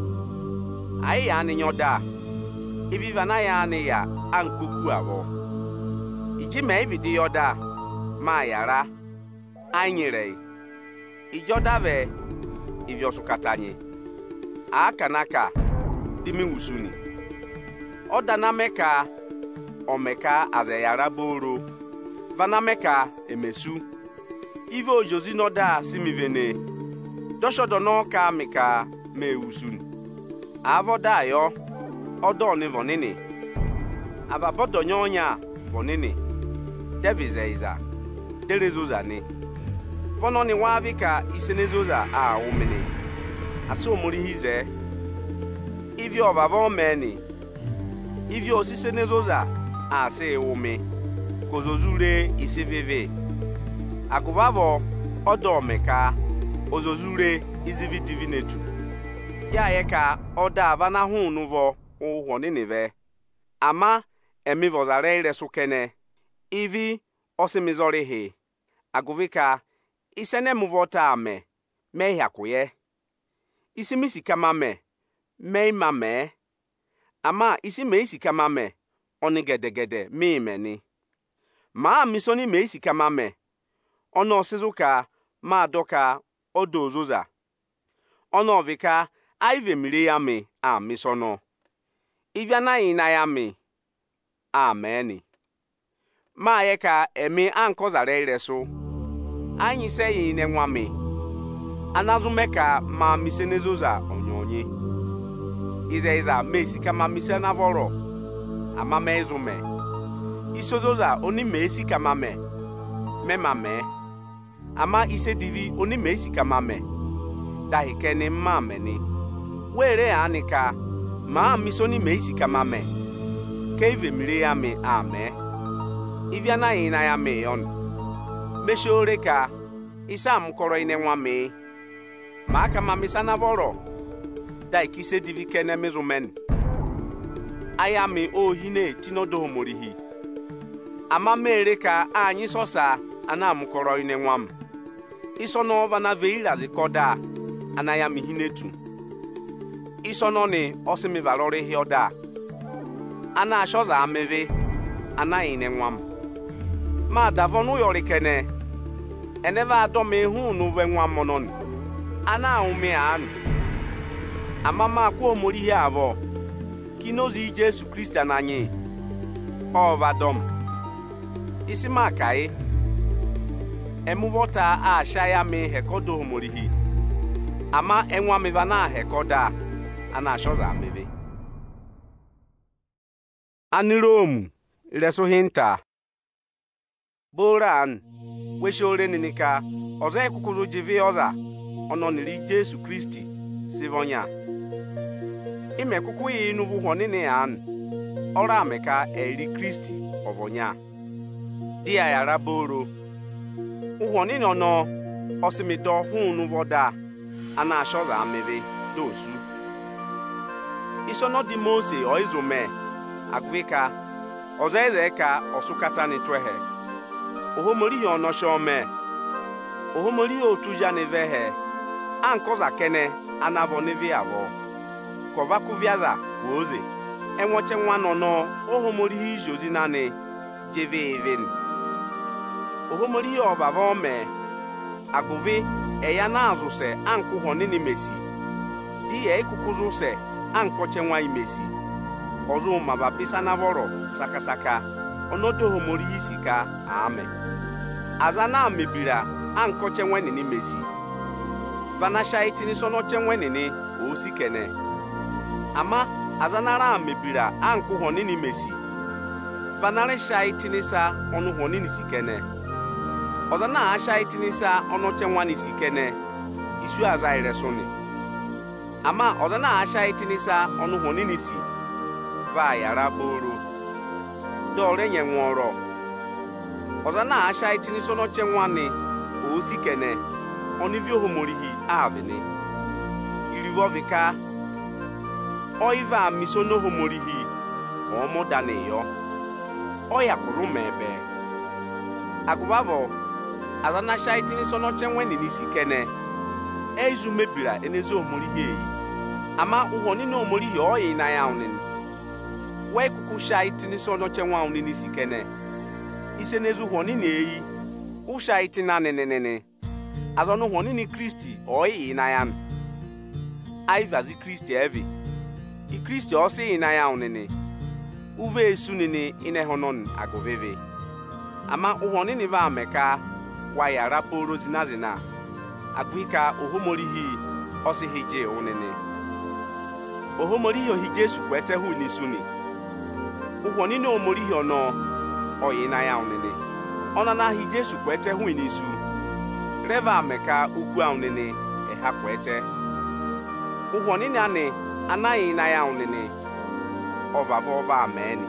ai ya ni nyoda ivi vana ya ni ya ankuku avo iji me ivi di yoda ma yara anyere ijodave ivi osukatanye akanaka dimi usuni odana meka omeka azeyara boro vana meka emesu ivi ojozi noda simivene doshodono ka meka me usuni avoda yo odo ni vonini ababodo nyonya vonini devizeiza derezoza ni vono ni wavika isenezoza a umini aso murihize ivi obavo meni ivi osisenezoza a se umi kozozure isiveve akuvavo odo meka ozozure izivi divinetu ya yeka oda vana hunuvo uhwo ninive ama emivozare resukene ivi osimizorihi aguvika isene muvota ame mehiakuye isimisi kamame meimame ama isi meisi kamame onigedegede miimeni ma misoni meisi kamame ono sizuka ma doka odozoza ono vika aive miriyami a misono iviana inayami ameni ma yeka emi ankozare iresu anyị seyi ne nwami anazumeka ma misenezoza onyonyi izeiza mesi kama misena voro ama mezume isozoza oni mesi kama memame ama ise divi oni mesi kama dahikeni mameni were anika ma misoni mesi kama keive miriyami ame iviana ina ya meyon meshore ka isam koro ine nwame ma kama misana voro dai kise divi kene mezumen ayami ohine tinodo morihi ama mere ka anyi sosa anam koro ine nwam isono vana veira zikoda anaya mihinetu isononi osimi valori hioda ana shoza ameve ana ine nwam ma davonu yorikene eneva adome hu nu we nwam monon ana umi an amama kwa omori ya avo kinozi Jesu Kristi ananyi ovadom isima kai emuvota a shaya me hekodo homorihi ama enwa mevana hekoda ana shoza meve aniromu leso hinta boran weshore ninika oza ekukuzo jivi oza ononiri Jesu Kristi sivonya ime kuku yi nuvu honini an ora ameka eri Kristi ovonya dia yara boro uhonini ono osimido hunu voda ana shoza ameve dosu isono di Mose oizume agvika ozeze ka osukata ni twehe ohomori ono shome ohomori otuja nevehe ankoza kene anavo nevi avo kova kuviaza kuoze enwoche nwa no ohomori jozi nane jeve even ohomori obavo me aguvi eya na azuse anku honini mesi di ekukuzu se ankoche nwa imesi ozu mababisa navoro sakasaka onodo homori isika amen azana mebira ankoche nwa nini mesi vanasha itini sono chenwe nini osikene ama azanara mebira anku honini mesi vanare shaitini sa onu honini sikene ozana ashaitini sa onu chenwa ni sikene isu azaire soni ama ozana ashaitini sa onu honini si va yara boro dore nyenworo ozana ashaitini sono chenwa ni osikene onivyo homorihi avene irivovika oiva misono homorihi omodane yo oya kurumebe aguvavo azana shaitini sono chenweni nisikene eizu mebira enezo homorihi ama uhoni no homorihi oyi na yaunin we kuku shaitini sono chenwa uni nisikene isenezu honi neyi u shaitina nenenene azonu honini Kristi oyi inayan aivazi Kristi evi i Kristi osi inayan nene uve esu nene inehonon agoveve ama uhonini va ameka wayara poro zinazina agwika ohomorihi osi hije onene ohomorihi ohije sukwete hu nisuni uhonini omorihi ono oyi inayan nene onana hije sukwete hu nisu reva ameka ukwu aunene ehakwete uhonini ane anaghị na ya unene ovavova ameni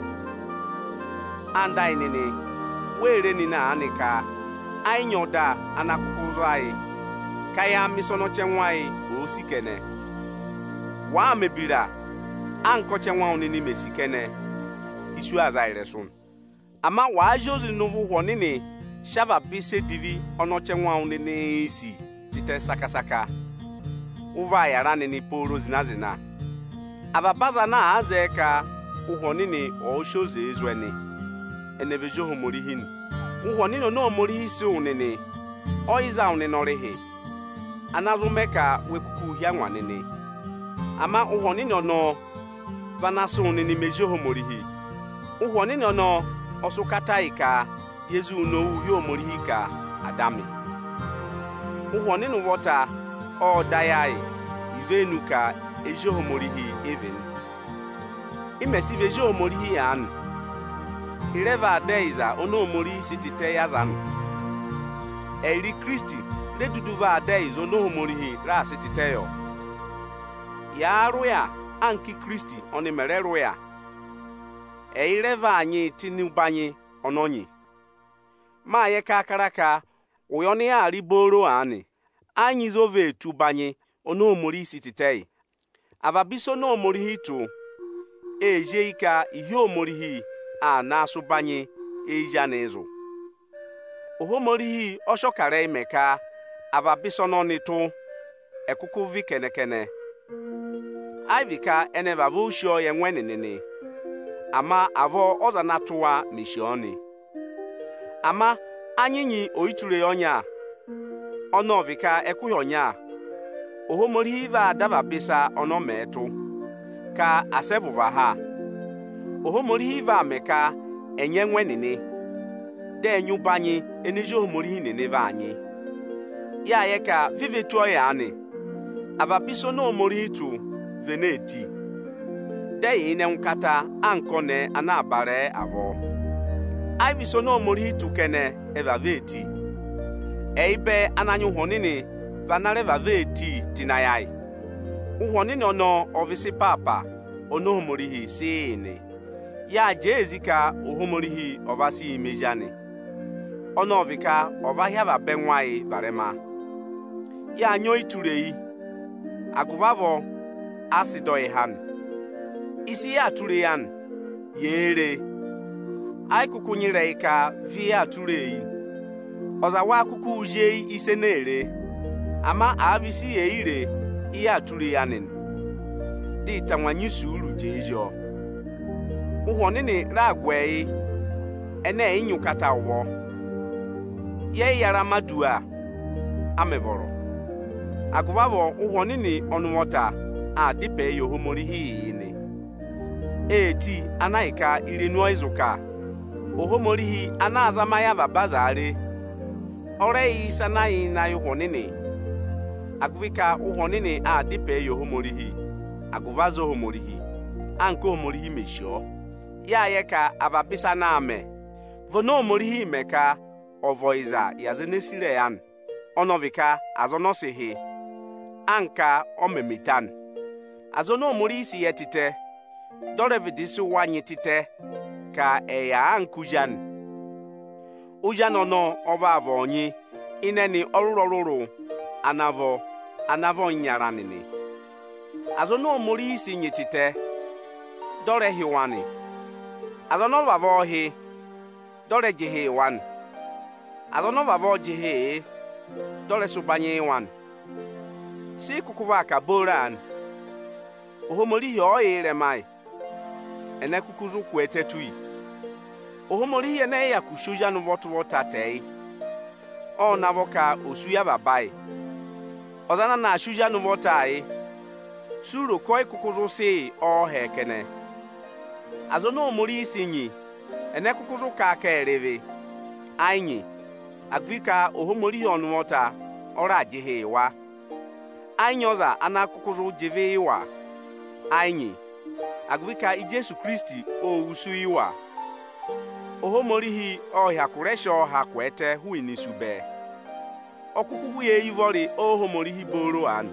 andai nene were nina anika anyị nyoda anakukuzo anyị ka ya misono chenwa anyị osikene wa mebira anko chenwa unene mesikene isu azaire sun ama wa jozi nuvu honini shava bise divi onoche nwa unene isi tite sakasaka uva yara nini poro zinazina ababaza na azeka uhonini oshoze ezweni enevejo homorihin uhonini no morihi si unene oiza unene orihi anazumeka wekuku hia nwanene ama uhonini no vanaso unene mejo homorihi uhonini no osukata ika Yezu no yo morihi ka adami uhonini wota o dayai ivenu ka ejo homorihi even imesi vejo homorihi an ireva deiza ono morihi sitite yazan eri Kristi de duduva deiza ono homorihi ra sitite yo ya ruya anki Kristi oni mere ruya ireva anyi tinubanye ononyi ma ye ka akaraka uyoni ya riboro ani anyi zove tubanye ono omori sititei ababiso no omori hitu eje ika ihe omori hi a na-asụbanye eja n'ezu ohomori hi oshokare imeka ababiso no nitu ekuku vi kene ai vika ene vavo ushio ye nwenene ama avo oza natuwa mishioni ama anyinyi oiture onya ono vika ekuyo onya ohomori va dava bisa ono metu ka asevuva ha ohomori va meka enye nwenene de nyubanyi enijo ohomori nene va anyi ya ye ka vivetuo ya ani avabiso no omori tu veneti de ine nkata ankone anabare avo aibiso no omori tu kene evaveti eibe ananyu honini vanare vaveti tinayai uhonini ono ovisi papa ono homorihi sine ya jezika ohomorihi ovasi imejani ono ovika ovahia va benwai varema ya nyo iturei aguvavo asidoi han isi ya tureyan yere ai kukunyire ka via turei ozawa kuku ujei ise nere ama abisi eire iya tureyanin di tanwanyi suru jejo uhonini ragwei ene inyukata wo ye yara madua amevoro aguvavo uhonini onwota adipe yohomorihi ni eti anaika irinuo izuka ohomorihi anazamaya babazare orei sanai na yohonini aguvika uhonini adipe yohomorihi aguvazo homorihi anko homorihi mesho ya yeka ababisa na ame vono homorihi meka ovoiza yazenesire yan onovika azonosihi anka omemitan azono omori isi yetite dorevidisi wanyi tite ka eya ankujan ujan ono ova avonyi ineni oruroruru anavo nyaranini azono omori isi nyitite dore hiwani azono vavohi dore jihi wan azono vavo jihi dore subanyi wan si kukuva ka boran ohomori yo ire mai ene kukuzu kwete tui ohomori ene ya kushuja no votu tatei o navoka osuya babai ozana na shuja no votai suro koi kukuzu si o hekene azono omori isinyi ene kukuzu ka kereve ainyi agvika ohomori onu vota ora jihe wa ainyoza anakukuzu jive iwa ainyi agvika Jesu Kristi o usu iwa ohomorihi ohia kuresho ha kwete huini sube okukugu ye ivori ohomorihi boro an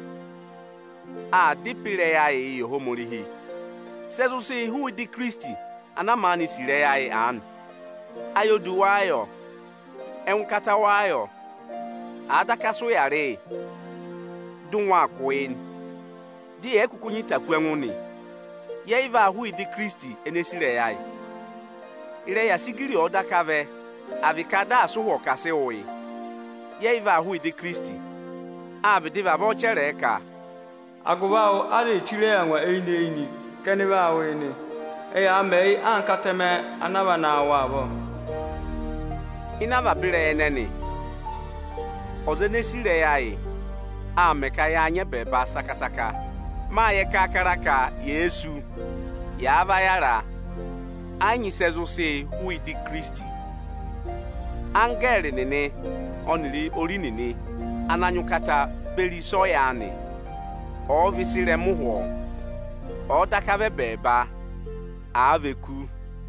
a dipire ya e ohomorihi sezusi hu di Kristi anamani sire ya e an ayoduwayo enkatawayo adakaso yare dunwa kwin di ekukunyita kwenwuni ye iva hu di Kristi enesire ya ire ya sigiri odakave avikada asuho kase oyi ye iva hu di Kristi avidiva vochere ka aguvao ari chire anwa eini keniva awini eya mei ankateme anaba na awabo inava bire eneni ozenesire ya ameka ya anye beba sakasaka ma ye kakaraka Yesu ya abayara anyị sezusi hui di Kristi angeli nene onili ori nene ananyukata beliso ya ani o visire muho o dakave beba aveku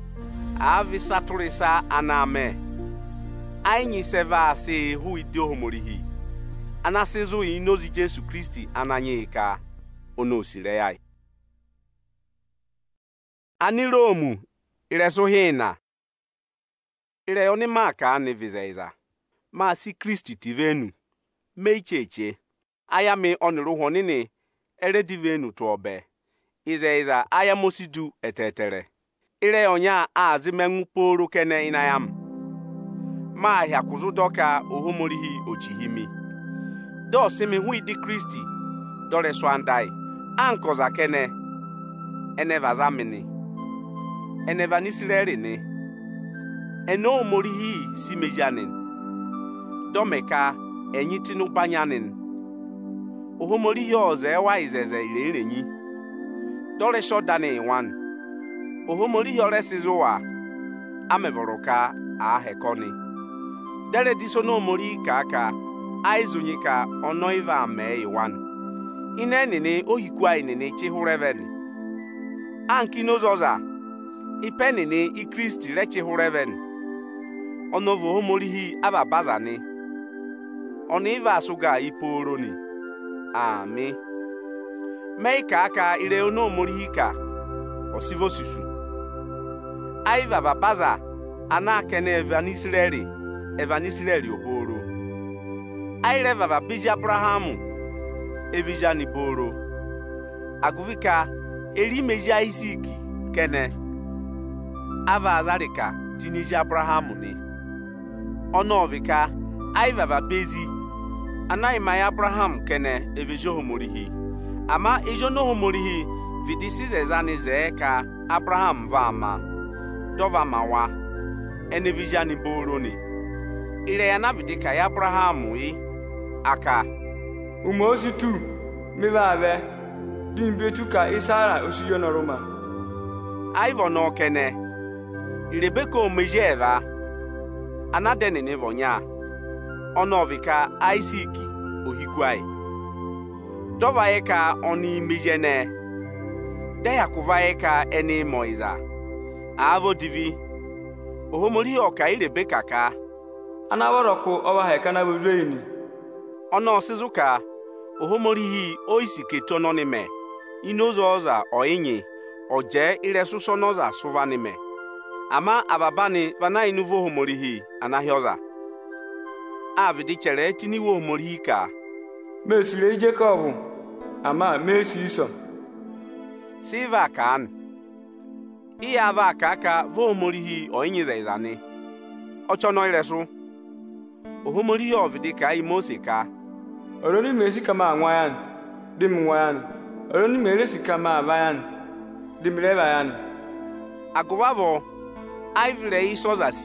avisaturisa aname anyị seva si hui di ohomorihi anasizu inozi Jesu Kristi ananyika onosire ya ani Romu iresuhina ire oni maka ani vizeiza ma si Kristi tivenu meicheche aya me oniru honini ere divenu tuobe izeiza aya mosidu etetere ire onya azimenwu poro kene inayam ma ahia kuzudoka ohomorihi ochihimi do simi hui di Kristi dore swandai ankoza kene eneva zamini eneva nisireri ni eno morihi simejanin domeka enyitinu banyanin ohomorihi oze ewa izeze irenyi dore shodani wan ohomorihi oresizuwa amevoroka ahekoni dere disono mori kaka aizunyika onoiva me iwan inenini ohikwa inini chihureveni anki nozoza ipenini ikristi rechihureveni onovo homorihi ababazani oniva asuga iporoni ami meika aka ire ono morihi ka osivo susu aiva babaza anakene evanisireri oboro aire vava biji Abrahamu evijani boro aguvika eri meja Isiki kene ava azarika tiniji Abrahamu ni onovika aiva vava bezi anaima Abraham kene evijo homorihi ama ijo no homorihi vidisize zani zeka Abraham vama dova mawa enevijani boro ni ire ya navidika ya Abrahamu aka umosi tu mivabe dimbetu ka Isara osiyo na Roma aivo no kene irebeka omejeva anadeni ne vonya onovika Isiki ohikwai dovaye ka oni mejene deya kuvaye ka eni Moiza avo divi ohomori oka irebeka ka anaworoku oba hekana bureini ono sizuka ohomorihi oisike tononime inozo oza oinyi oje iresuso noza suvanime ama ababani vana inuvo homorihi anahioza abidi chere tiniwo homorihi ka mesire Jacob ama mesi Iso siva kan iya va kaka vo homorihi oinyi zaizani ochono iresu ohomorihi ovidi ka Mose ka oroni mesi kama anwayan dim wayan oroni meresi kama avayan dim revayan aguvavo aivire isozasi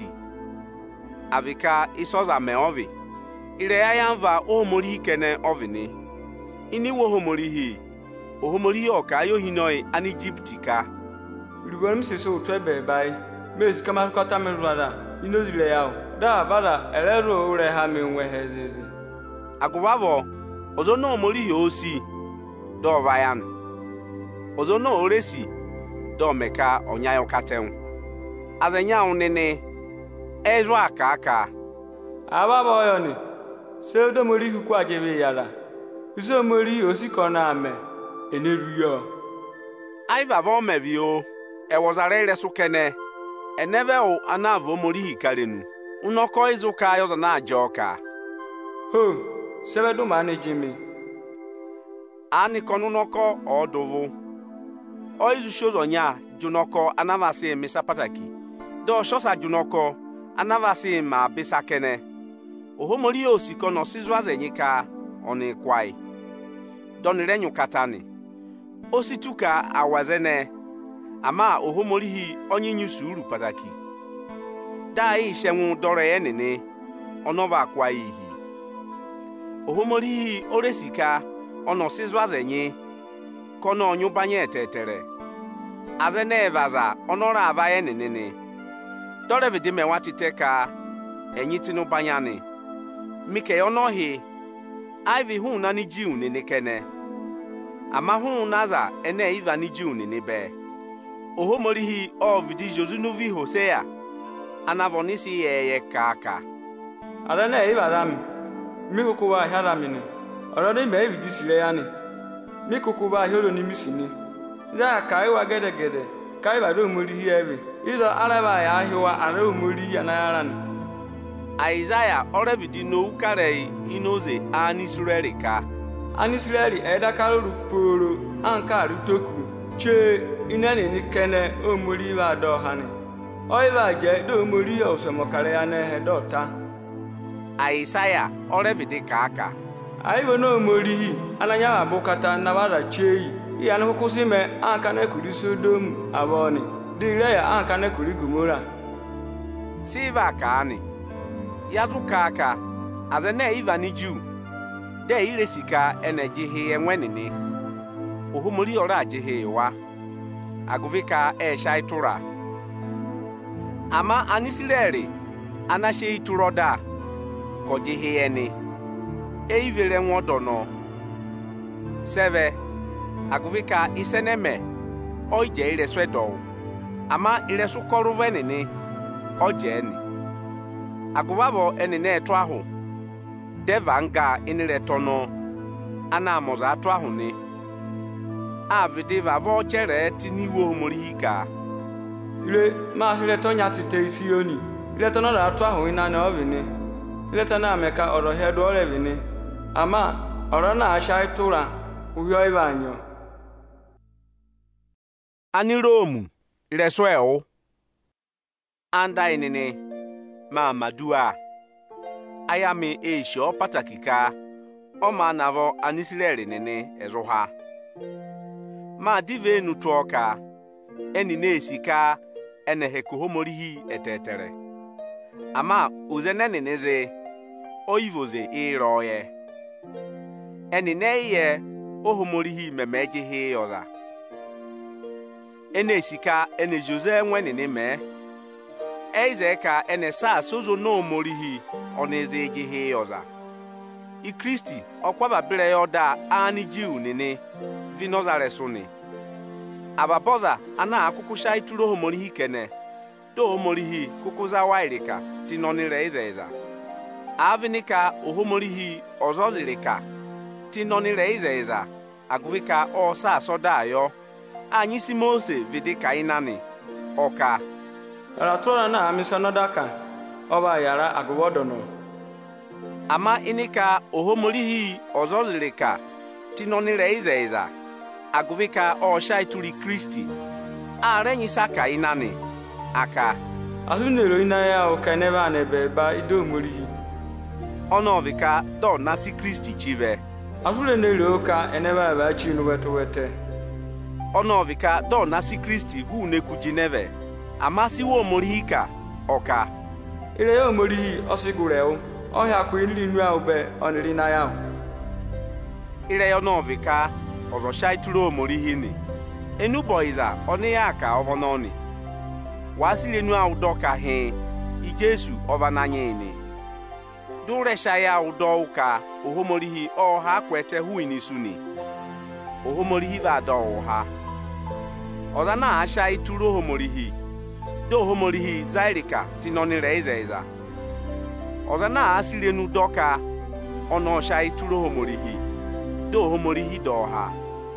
avika isoza meovi ire yanva ohomorihi kene ovini iniwo ohomorihi oka yohinoi an Egypt ka rugonim sese utwebe bai mesi kama kota merwara inozile yao da bala elero ure ha menwe hezeze aguvavo ozono omorihi osi do vayan ozono oresi do meka onyayo katen azenya unene ezwa kaka ababa oyoni seudo morihi kwa jebe yara iso morihi osi kona ame eneruyo aiva vo mevio ewozare resu kene eneve o anavo morihi karenu unoko izuka yoza na ajoka ho sebedo mane jimi ani konunoko odovu oizu shozo nya junoko anavasi misa pataki do shosa junoko anavasi ma bisakene ohomori osiko no sizwaze nyika oni kwai donire nyukatani osituka awazene ama ohomorihi onyinyu suru pataki dai shenwu dore enene onova kwai hi ohomorihi oresika ono sizwaze nyi kono nyubanye tetere azene vaza onora ava enene dore vidime watiteka enyitinu banyani mike onohi aivi hu na ni jiu ni kene ama hu naza ene iva ni jiu ni be ohomorihi ovidi jozunuvi Hosea anavonisi yeye kaka adana iva ram mikukuwa haramini oroni me vidisire yani mikukuwa holo ni misini za kai wa gede kai ba do morihi evi izo araba ya ahiwa ara omori ya na yaran Isaiah orevidi no ukare inoze anisurerika anisireri edakaru poro ankaru toku che inani ni kene omori wa do hani oiva je do omori osomokare ya na he dota Isaiah orevidi kaka aiwe no morihi ananya abukata na bara chei ya no kusi me aka na kuri Sodom aboni dire ya aka na kuri Gomora siva kaani ya tukaka azene ivani ju de iresika enejihe enwenini ohumuri ora ajihe wa aguvika shaitura ama anisirere anashe ituroda kojihe eni eivere nwodono seve aguvika iseneme oje ireswedo ama iresukoruvenini ojeni aguvabo enine eto ahụ deva nga iniretono ana moza ato ahụ ni avidiva vo chere tiniwo omorika ile ma hileto nyatite isi oni ileto no ato ahụ ina na ovini ileto na ameka oro hedo orevini ama oro na asha itura uhyo ibanyo ani Rome ireso ewo anda inini ma madua ayami esho pataki ka o ma navo anisirere nene ezoha ma dive nutuoka eni nesika ene hekohomorihi etetere ama uzene neneze oivoze iroye eni neye ohomorihi memejihi yoza ene sika ene jose nwenene me eize ka ene sa sozo no morihi oneze ejihi yoza i Kristi okwaba bire yoda ani jiu nene vinozare ababoza ana akukusha ituro homorihi kene do homorihi kukuza wairika tinonire izeza avinika ohomorihi ozozirika tinonire izeza aguvika osa sodayo anyi si Mose vidika inani oka aratora na amisanodaka oba yara aguwodono ama inika ohomorihi ozozirika tinonire izeza aguvika osha ituri Kristi arenyi saka inani aka ahunero inaya okaneba anebe ba idomorihi onovika do nasi Kristi chive asule nero ka eneba ba chinu wetowete onovika do nasi Kristi hu nekujineve amasi wo morihika oka ile yo morihi osigureo ohia ku ilinu aube oniri na ya ile yo novika ozosha ituro omorihini enu boiza oni ya ka ovononi wasilenu audoka he ijesu ovananyeni duresha ya udoka ohomorihi oha kwete huinisuni ohomorihi vado ha odana asha ituro ohomorihi do ohomorihi zairika tinonire izeza odana asilenu doka ono sha ituro ohomorihi do ohomorihi doha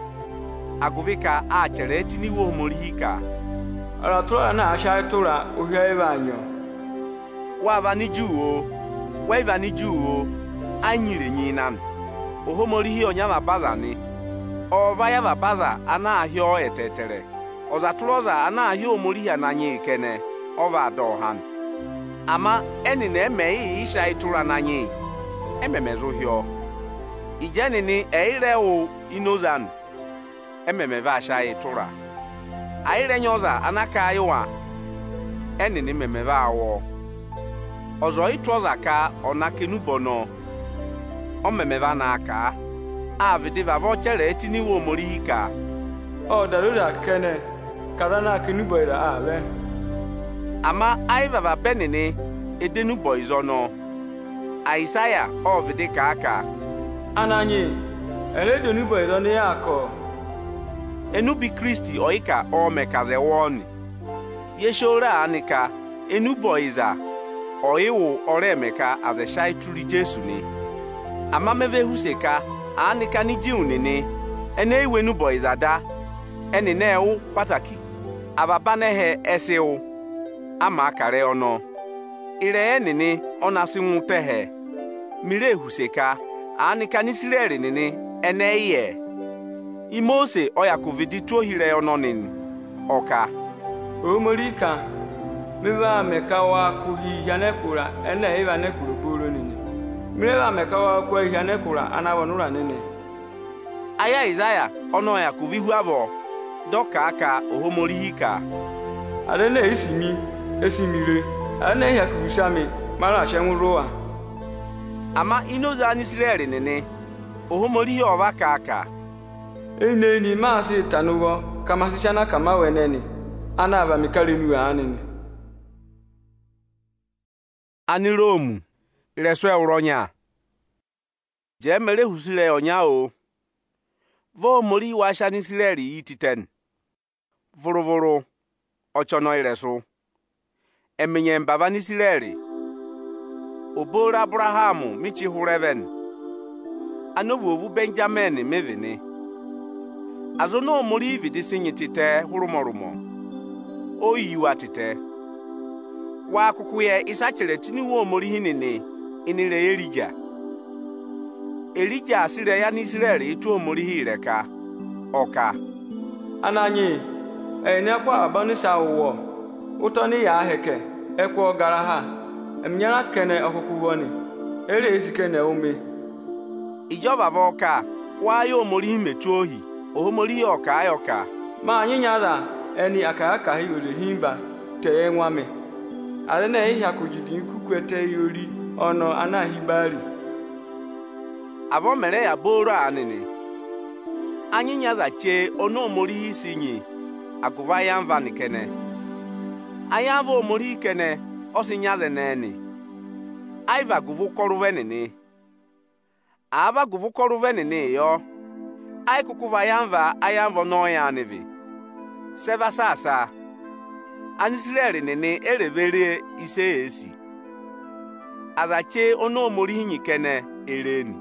aguvika achere tiniwo ohomorihi ka aratora na asha itura uhyo ibanyo wavani juo waivani juo anyire nyinan ohomorihi onyama bazani ovaya babaza ana ahio etetere ozatuloza ana ahio omorihi ananye ikene ova dohan ama enine emei isha itura nanye ememezuhio ijenini eireo inozan ememeva asha itura aire nyoza anaka aywa enini memeva awo ozo itwoza ka onakenubono omemeva n'aka avidiva vochere etiniwo omorihika o darura kene karana kenuboira ave ama aivava benini edenubo izono Aisaya ovidika aka ananyi eledo nuboiro ni yako enubi Kristi oika omekaze woni yeshora anika enuboiza oiwu oremeka azesha ituri Jesu ni amameve huseka anika ni jiunini ene iwenu boiza da eni newu pataki ababanehe esiwu ama akare ono ire enini onasi nwutehe mire huseka anika nisirere nini ene iye imose oyakuvidi tuohire ononin oka omorika meva meka wa kuhi yanekura ene iva nekuru buru nini mireba mekawa kwa ihe nekura anawonura nene aya Isaya ono ya kuvihu avo doka aka ohomorihi ka adene esimire ane ya kusami mara shenwuroa ama inoza ani Israel nene ohomorihi ova ka aka eneni masi tanugo kama sishana kama weneni anaba mikalinu anene ani Romu ireso euronya je mere husire onya o vo mori wa shani Israel yititen vorovoro ochono ireso emenye mbava ni Israel obora Abrahamu michi hureven anobu Benjamin mevene azono mori vidi sinyitite hurumorumo oyiwa tite wa akukuye isachere tiniwo mori hinene inire Elija asire ya ni Israel itu omori hireka oka ananyi ene kwa abanisa wo utoni ya heke ekwo gara ha emnyara kene okukuwoni ere ezikene ume ijoba voka wa yo omori metu ohi ohomori oka ayoka ma anyi nyara eni aka hi ore himba te enwame are na ihia kujidi nkukwete yori ono anahibari avo mere ya boro anene anyị nyazache ono omori isinyi aguva ya mva nikene aya avo omori kene osinyaze neni aiva guvu koruve nene ava guvu koruve nene yo ai kukuva ya mva aya mvo no ya nevi seva sasa anisirere nene erevere ise esi azache ono omori hinyikene ereni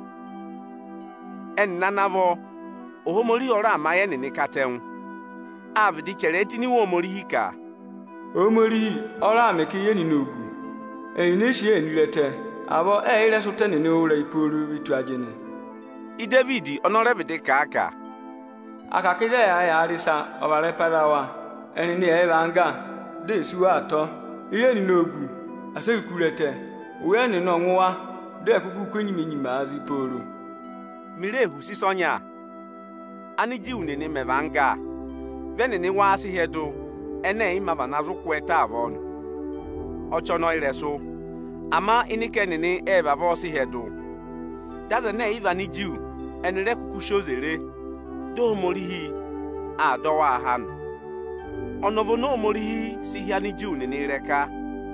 en nanavo ohomori ora amaye nene katen avdi chere tini wo omori hika omori ora meke yeni nogu eyineshi enilete abo ire sote nene ore iporu bitu ajene i David onorevide ka aka kide ya arisa obare parawa enini evanga de suwa ato yeni nogu asekurete we ni no nwa de kuku kwenyiminyima azi poru mire husi sonya ani ji unene mevanga venene wa asi hedo ene imava na rukweta avon ochono ireso ama inike nene eva vosi hedo daze ne iva ni jiu enire kuku shozere do morihi adowa han onovo no morihi si hia ni jiu nene reka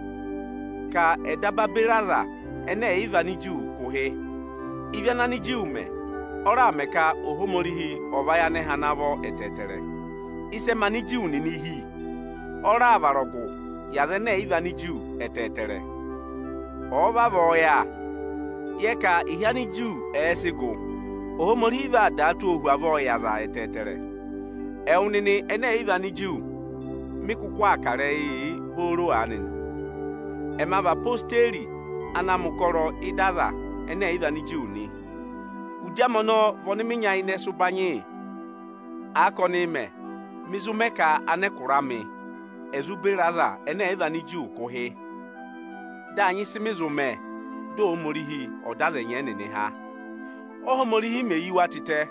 ka edaba beraza ene iva ni jiu kuhe iviana ni jiu me ora meka ohomorihi ovaya ne hanavo etetere ise mani jiu ni nihi ora avarogu yaze ne iva ni jiu etetere ova voya yeka ihani jiu esigo ohomorihi va datu ohu avoya za etetere eunini ene iva ni jiu mikukwa akare boro anin emava posteri anamukoro idaza ene iva ni jiu ni ujamono voniminya ine subanye akoni me mizumeka anekurami ezuberaza ene iva ni jiu kuhi danyi simizume do omorihi odaze nyenene ha ohomorihi meyiwa tite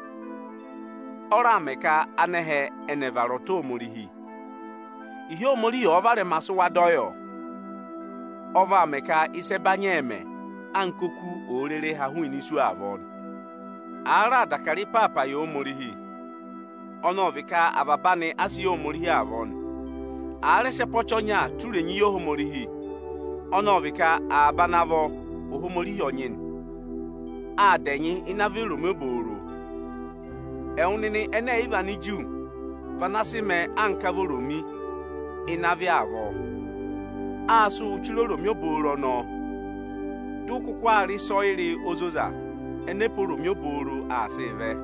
ora meka anehe enevaroto omorihi ihe omorihi ovare masuwa doyo ova meka isebanye eme ankoku orere ha hu inisu avon ara dakari papa yo omorihi onovika ababane asi yo omorihi avon are sepochonya turenyi yo omorihi onovika abanavo ohomorihi onyin adenyi inaviru meboro eunini ene ivani jiu vanasime ankavoromi inavi avo asu chiloro mioboro no dukukwari soiri ozoza eneporo mioboro aseve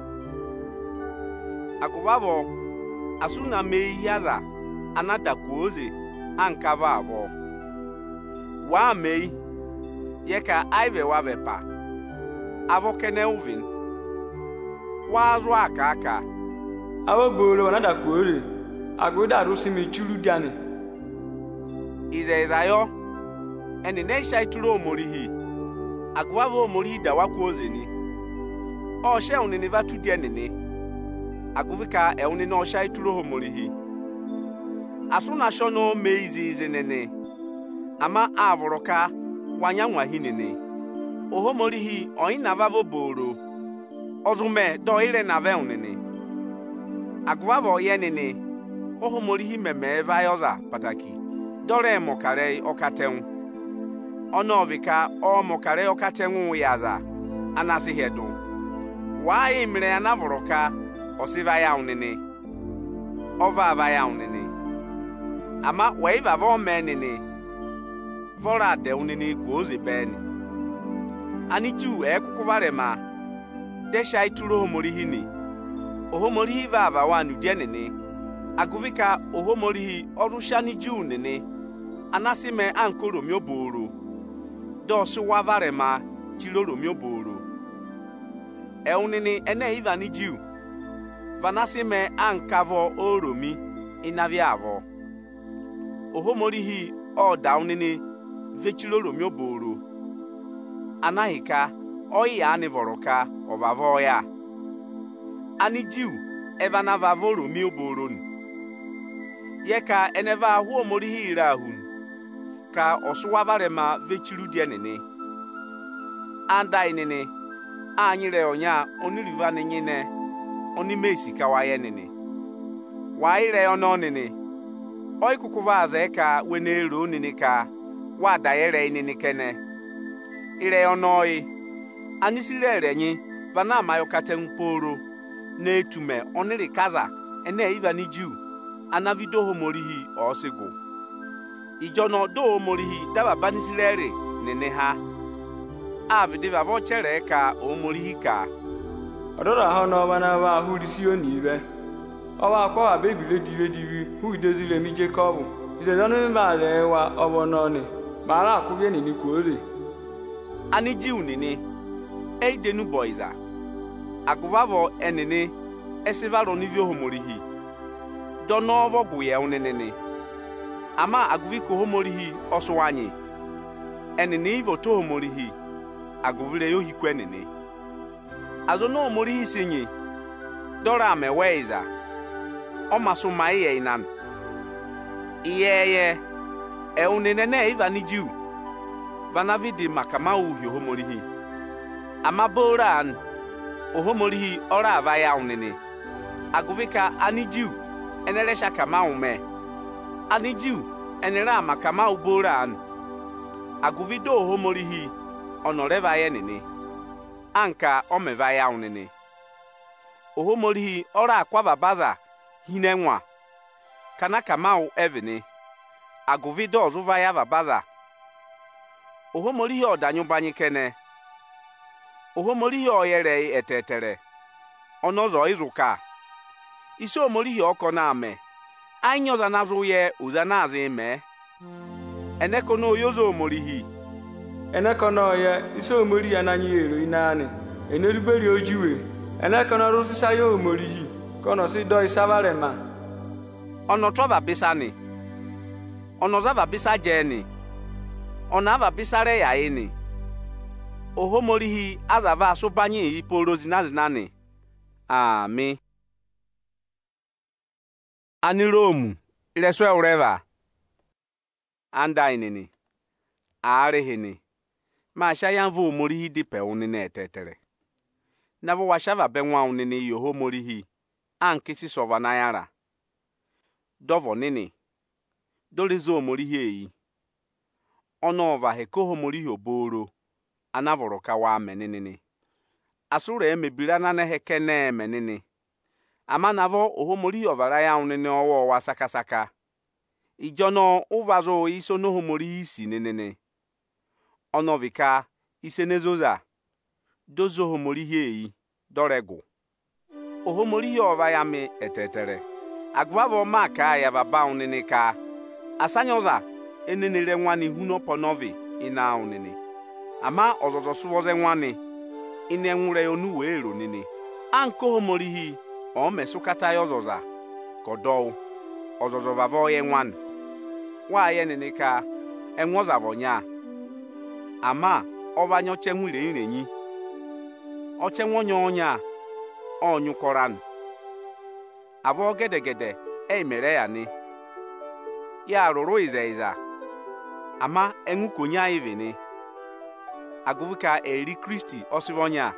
akuvavo asuna meiyaza anadakuoze ankava avo wa mei yeka aive wavepa avo kene uvin wazu aka awo gboro wanadakuore agoda rusimi churu diane ize izayo eni ne shai turo omorihi agwavo omori dawa kuozeni oshe unini vatu dienini aguvika eunini osha ituro homorihi asuna shono meizi nene ama avoroka wanyanwa hinini ohomorihi oina vavo boro ozume do ire na ve unini agwavo yenini ohomorihi meme vayoza pataki dore mokare okaten onovika o mokare okaten yaza anasi hedu wa imre anavoroka osiva ya unini ova va ya unini ama weiva vo menini vora de unini kuozi beni ani ju ekukuvarema desha ituro homorihini ohomorihi va wanu dienini aguvika ohomorihi orushani ju nini anasime anko romio boro do suwa varema chilo romio boro eunini ene ivani ju vanasime ankavo oromi inaviavo ohomorihi o daunini vechilo romio boro anahika oya anivoroka ovavo ya ani ju evana vavo romio boron yeka eneva hu omorihi irahun ka osuwavarema vechilu dienini anda inini anyire onya oniriva ninyine onimesi kawaye nini waire ononini oikukuvaza eka wenero nini ka wadayere nini kene ire onoi anisirere nyi vana mayokate mporo netume oniri kaza ene ivani ju anavido homorihi osigo ijono do homorihi daba banisirere nene ha avidiva vochere ka omorihi ka odora ha no bana ba hurisi onibe owa kwa abebile divi hu idezile mi Jacob izedonu ba le wa obononi mara akubye nini kuore ani ji unini eidenu boiza aguvavo enini esivaro nivyo homorihi donovo guye unini ama aguviko homorihi oswanyi enini ivo to homorihi aguvire yo hikwenini azono homorihi sinyi dora meweiza omasuma iye inan iyeye eunene ne ivani jiu vanavidi makama uhio homorihi ama boran ohomorihi ora avaya unene aguvika ani jiu eneresha kama ume ani jiu enera makama uboran aguvido ohomorihi onoreva yenene anka omevaya unene ohomorihi ora akwava baza hinenwa kana kamau evene aguvido ozuvaya vabaza ohomorihi odanyu banyikene ohomorihi oyere etetere onozo izuka iso omorihi oko na ame anyoza nazuye uzanazi ime enekono oyozo omorihi enekono ye iso omori ananyi ero inani eneruberi ojiwe enekono rusisa yo omorihi kono si do isavarema ono trova bisani ono zava bisa jeni ono ava bisare ya ini ohomorihi azava asubanye iporo zinazinani ami ani Romu ileswe ureva anda inini aarihini masha yanvu omorihi dipe unini etetere navo washava benwa unini yoho morihi ankisi sovanayara dovo nini dolizo omorihi eyi onova hekoho morihi oboro anavoroka wa menini asura emebira nane hekene menini ama navo oho morihi ovara ya unini owo wa sakasaka ijono uvazo iso noho morihi si nini onovika isenezoza dozo homorihi eyi doregu ohomorihi ova ya mi etetere agvavo maka ya baba unini ka asanyoza enenere nwani huno ponovi ina unini ama ozozo suvoze nwani inenwure onu wero nini anko homorihi o mesukata yozoza kodo ozozo vavo ye nwan wa ye nini ka enwoza vonya ama ọbanya oche nwire nrenyi oche nwonye onya onyukoran abo gedegede mere ya ni ya rụrụ iza ama enwukonya ivini aguvika eri Kristi osivonya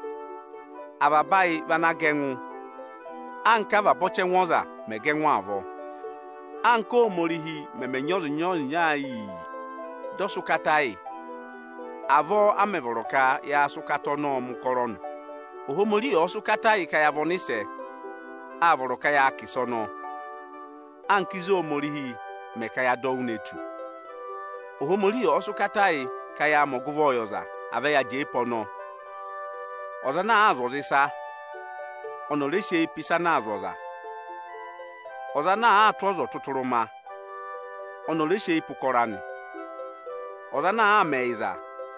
ababai vana genwu anka va boche nwoza megenwa avo anko omorihi memenyozi nyai dosukatai avo amevoroka ya sukato no mukoron ohomori osukatai ka ya vonise avoroka ya kisono ankizo omorihi meka ya dounetu ohomori osukatai ka ya moguvo yoza ave ya jepono ozana azozisa onoreshe pisa na azoza ozana atozo tuturuma onoreshe pukorani ozana ameiza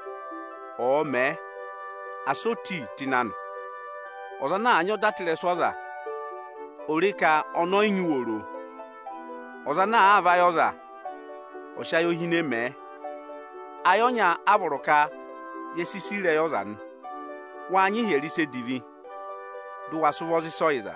ome asoti tinan ozana anyo datile soza orika ono inyuoro ozana avayoza oshayo hineme ayonya aboroka yesisire yozan wanyi herise divi duwa suvozi soiza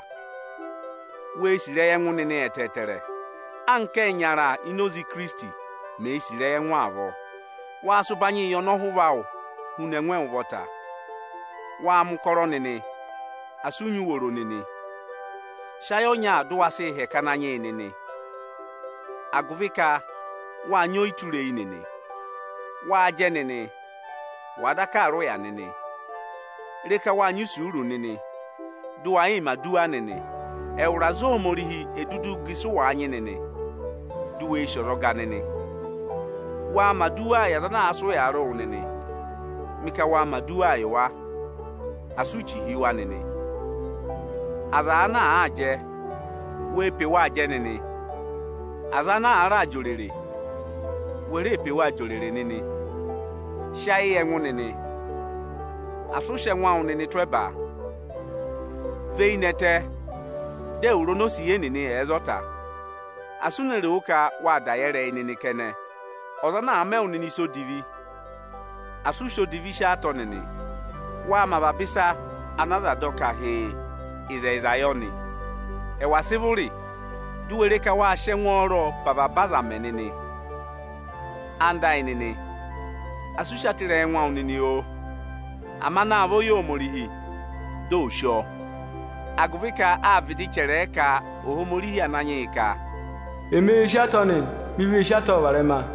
we sire ya nwunene etetere anke nyara inozi Kristi me sire ya nwa avo wa subanyi yo no huvao hunenwe uvota wa mukoro nene asunyu woro nene shayonya duwa se he kananye nene aguvika wa nyo iture nene wa je nene wadaka ro ya nene reka wa nyusu uru nene duwa ima duwa nene ewrazo omorihi edudu gisu wa anyi nene duwe shoroga nene wa maduwa ya na aso ya ro nene mika wa maduwa yewa asuchi hiwa nene azana aje we pe wa je nene azana ara jolere were pe wa jolere nene shai enwu nene asushe nwa nene tweba veinete de uro no siye nene ezota asunere uka wa dayere nene kene ozana ame unini so divi asusho divi shato nene wa mababisa another doka he izayoni e wasivuri duwere ka wa shenworo baba baza menene anda nene asusha tire enwa unini o amana avoyo omorihi do sho aguvika avidi chere ka ohomorihi ananyika eme shatoni bibi shato barema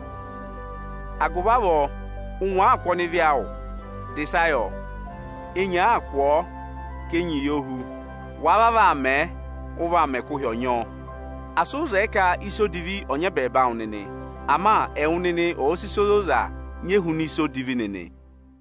aguvavo unwa akwo ni viao desayo enya akwo kenyi yohu wabava ame uva ame kuhionyo asuze ka iso divi onye beba unene ama eunene osisoloza nyehu ni so divi nene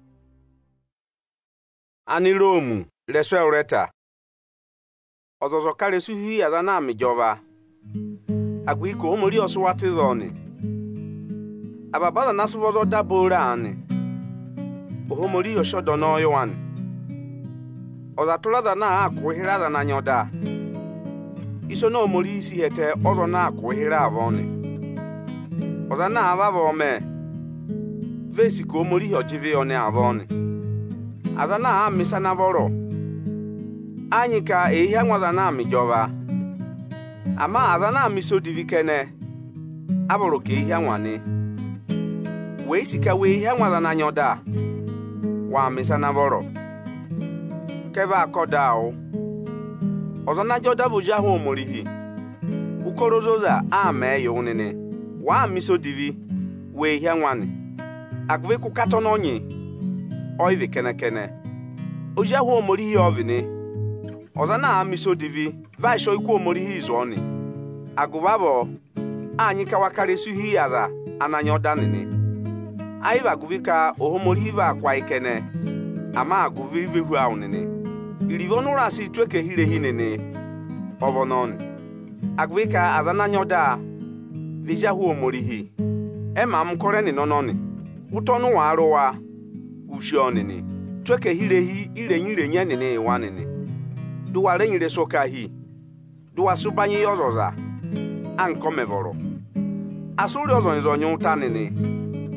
ani Romu leso eureta ozozo kare suhi ya na mijova agwiko omori osuwatizoni ababala nasubozo dabora ani ohomori oshodo no yowan ozatulaza na akuhiraza na nyoda iso no omori isi hete ozo na akuhira avoni ozana avavo me vesi ko omori hojive one avoni azana amisa na voro anyika ehia nwaza na mijova ama azana amiso divikene aboro ke ehia nwane we sika we ehia nwaza na nyoda wa amisa na voro keva akodao ozana joda buja ho omorihi ukorozoza ame yo nene wa amiso divi we ehia nwane agwe ku katononye oive kene oja ho omorihi ovini ozana amiso divi vai sho iku omorihi izoni agubabo anyi kawakare suhi yaza ananyoda nene aiva guvika ohomorihi va kwa ikene ama aguvive hu aunene ilivonura si tweke hile hinene obonon aguvika azana nyoda vija hu omorihi ema mkore ni nononi utonu wa arowa ushionene tweke hilehi ilenyire nene wanene duwa renyire soka hi duwa subanye yozoza ankomevoro asuri ozonzo nyuta nene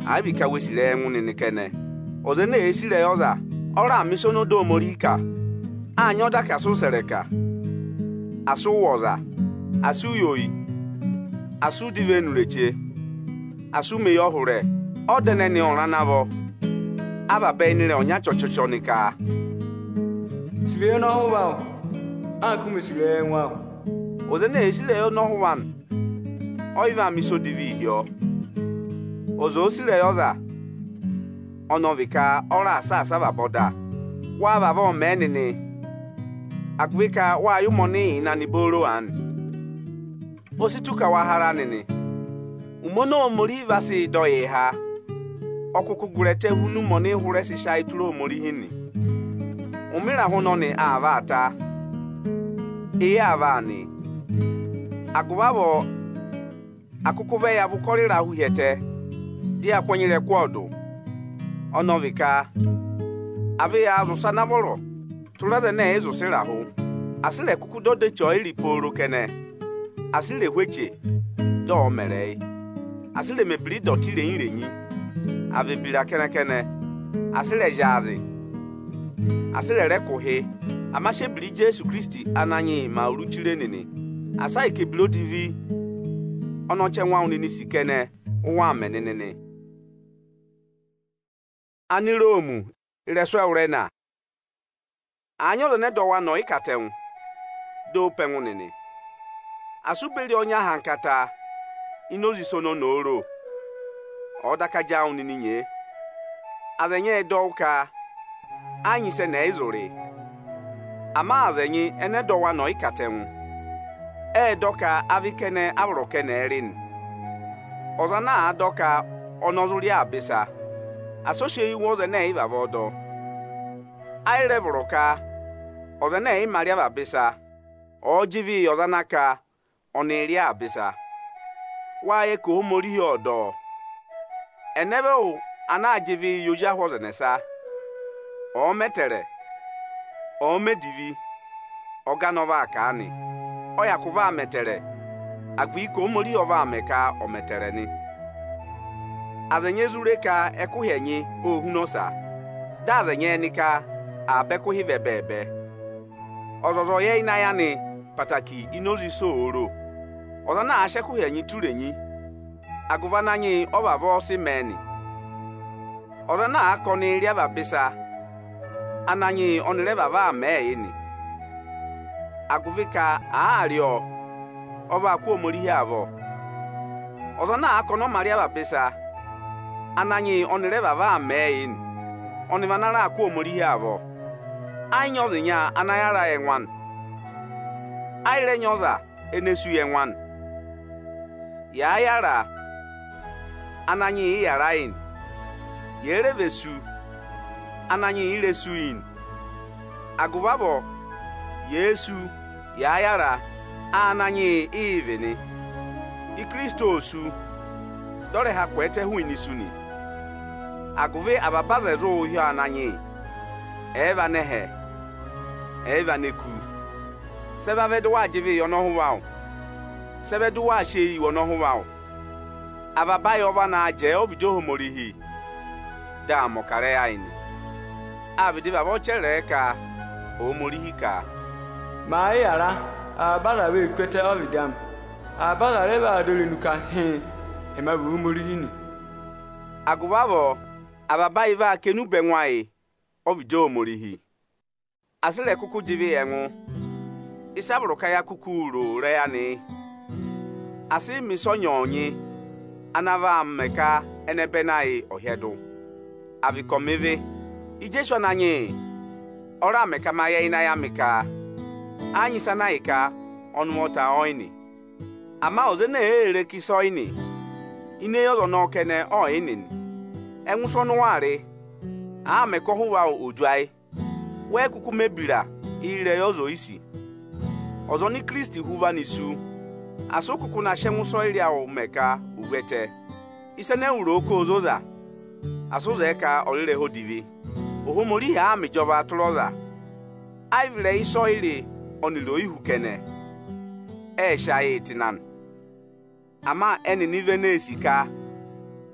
abika wesile enwu nini kene oze na esile yoza ora misono do morika anyo da kaso sereka asu woza asu yoyi asu divenuleche asu me yohure odene ni oranavo aba be ni onya chochocho nika sile no huwa akume sile enwa oze na esile yo no huwan oiva miso divi yo ozo sile yoza onovika ora asa ba boda wa baba menini akvika wa yumoni na niboro an osituka wa haranini umono mori vasi doye ha okuku gurete hunu moni huresi shai tulo mori hini umira hono ni avata avani agubabo akukuve ya vukorira huhete dia kwenyere kwodo onovika ave ya azusana boro tulaze na ezusirahu asile kukudo de choili poro kene asile hweche do mere asile mebiri dotire nrenyi ave bira kene asile jazi asile rekohe amashe biri Jesu Kristi ananyi ma uruchire nini asai kebilo divi onoche nwa unini sikene uwa menene ani Romu ireswa urena anyo ne do wa no ikaten do penwu nini asubeli onya hankata inozi sono noro odaka jaun nini nye azenye doka anyi se na ezore ama azenye ene do wa no ikaten doka avikene abrokene erin ozana adoka onozuri abisa asoshe iwo ze na iba bodo ai revroka oze na i maria babisa ojivi ozanaka oneri abisa waye ko mori odo enebe o anajivi yoja hozenesa o metere o medivi oganova akani oya kuva metere agwi ko mori ova meka o metere ni azenye zureka ekuhenyi ohunosa dazenye nika abekuhi bebebe ozozo ye ina ya ni pataki inozi sooro ozana ashekuhenyi turenyi aguvananyi obavo simeni ozana akoni ria babisa ananyi onire baba meeni aguvika aario oba ku omori avo ozana akono maria babisa ananyi onire baba meeni onivanara ku omori avo ainyozi nya anayara enwan aire nyoza enesu enwan ya yara ananyi yarain yerevesu ananyi iresuin agubabo Yesu ya yara ananyi iveni ikristo su dore ha kwete huinisuni aguve ababaze ro hio ananyi eva nehe eva neku seba vedo wajive yo no huwa sebe do wa she iwo no huwa ababa yo va na je ovido homorihi da mokare aini abidi babo chere ka omorihi ka ma yara abara we kwete ovidam abara reba adolinuka emabu omorihi ni agubabo ababa iva kenu benwai ovido omorihi asile kuku jivi enwu isabruka ya kuku ro re ani asi misonyonyi anava meka enebenai ohiedu avikomeve ijesho nanyi ora meka maya ina ya meka anyi sanaika onwota oini ama ozene ere kisoini ine yozo no kene oinin enwuso nuware a meko huwa ojuai we kuku mebira ire yozo isi ozo ni Kristi huwa nisu asokuku na shenwuso iri awo meka uwete isene uro oko ozoza asoza eka orire hodivi ohomori ha mijoba atloza aivire iso iri onilo ihu kene shaye tinan ama eni nive na esika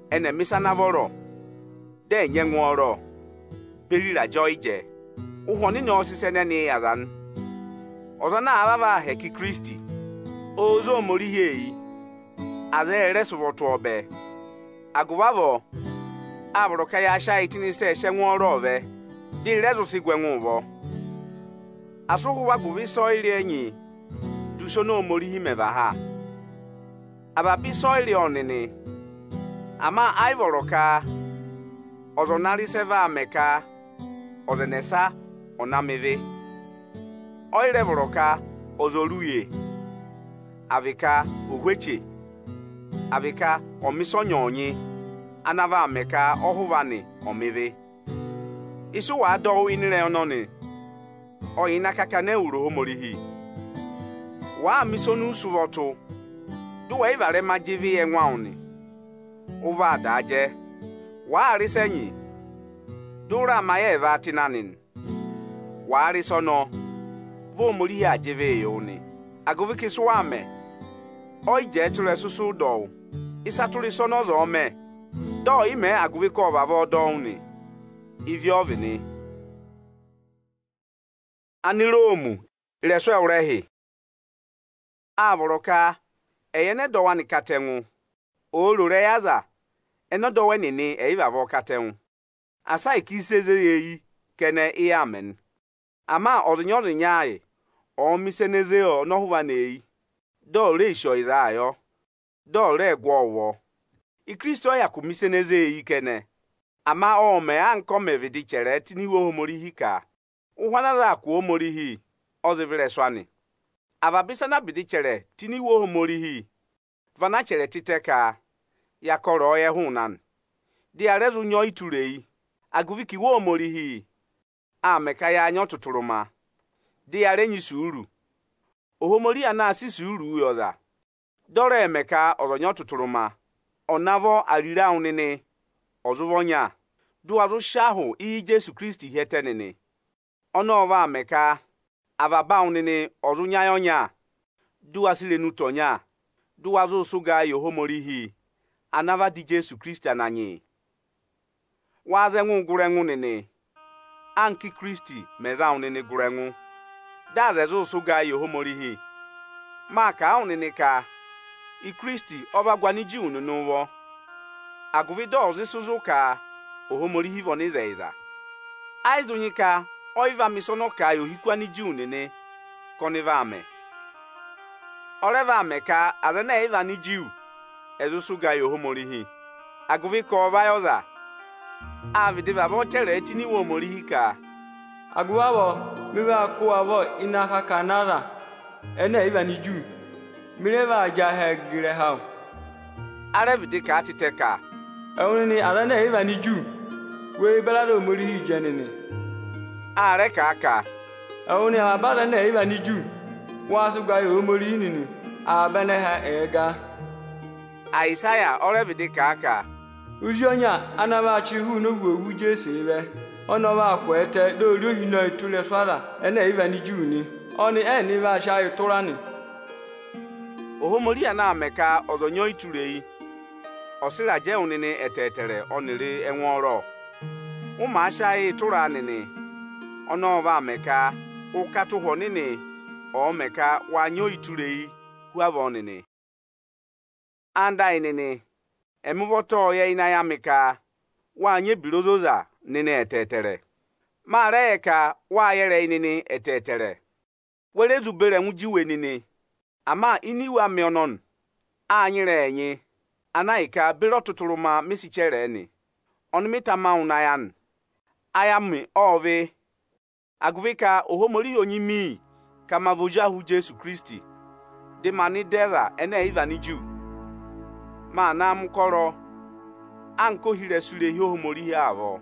ene misanavoro de nye nworo berira joije uhoni ne osise ne yazan ozana ababa heki Kristi ozo morihi eyi azere sovoto obe aguvavo abroka ya sha itini se hye nworo obe di rezo sigwenwo asuhu waguvi soili enyi duso no morihi meva ha ababi soili onini ama aivoroka ozonari seva ameka ozenesa onameve oirevoroka ozoruye avika uhweche avika omisonyonyi anava ameka ohuvani omeve isu wa do inire ononi oyina kaka ne uro homorihi wa misonu suvoto duwe ivare majivi enwauni uva daje wa arisenyi dura maye eva tinanin wa arisono vo morihi ajive yoni aguviki suame oije ture susu do isaturi sono zo me do ime aguviko obavo doni ivi ovini aniromu ileso eurehi avoroka eyene dowani katengu olure yaza eno dowenini eivavo katengu asa ikiseze yeyi kene iamen ama ozinyori nyaye o miseneze o nohuva nei do re isho irayo do re gwowo ikristo ya ku miseneze yi kene ama o me anko mevidi chere tiniwo homorihi ka uhwanara ku homorihi ozivire swani avabisa na bidi chere tiniwo homorihi vana chere titeka yakoro ye hunan di arezu nyo iturei aguviki wo homorihi ameka ya anyo tuturuma di arenyi suru ohomori anasi suru yoza dore emeka ozonyo tuturuma onavo arira unini ozuvonya duazu shahu i Jesu Kristi hetenini onova ameka avaba unini ozunya yonya duasile nutonya duazu suga yohomorihi anava di Jesu Kristi ananyi waze ngurengu nini anki Kristi meza unini gurengu daze zu suga yohomorihi maka unini ka i Kristi oba gwani ji unu n'ụwọ aguvido ozisuzu ka ohomorihi vonizeiza aizunyika oiva misono ka yohikwani ji unene koniva ame oreva ame ka azana eva ni jiu ezusu ga yohomorihi aguviko ovayoza avidiva vochere etini wo morihi ka aguwabo miba kuwabo inaka kanara ene eva ni jiu mireva jahegire ha arevidi ka atiteka ewuni arana eva ni jiu we belado morihi jenini are ka aka ewuni abala na eva ni jiu wasu ga yohomorihi nini abene ha ega Aịsaya orevidi ka aka Uzionya anabachi hu no gwowu Jesu ibe onova akwete do riohi na itule swara ene iva ni juni oni eni va sha iturani ohomori ana ameka ozonyo iturei osila je unini etetere onire enworo uma sha iturani ni onova ameka ukatu honini o meka wanyo iturei huava onini anda inini emuvoto ye inaya mika wanye birozoza nini etetere mare ka wayere inini etetere were zubere njiwe nini ama iniwa mionon anyire enyi anaika biro tuturuma misichere ni onimita maunayan ayami ove aguvika ohomori onyimi kama vojahu Jesu Kristi de mani dera ene ivani ju ma na mkoro anko hire sure hi ohomorihi avo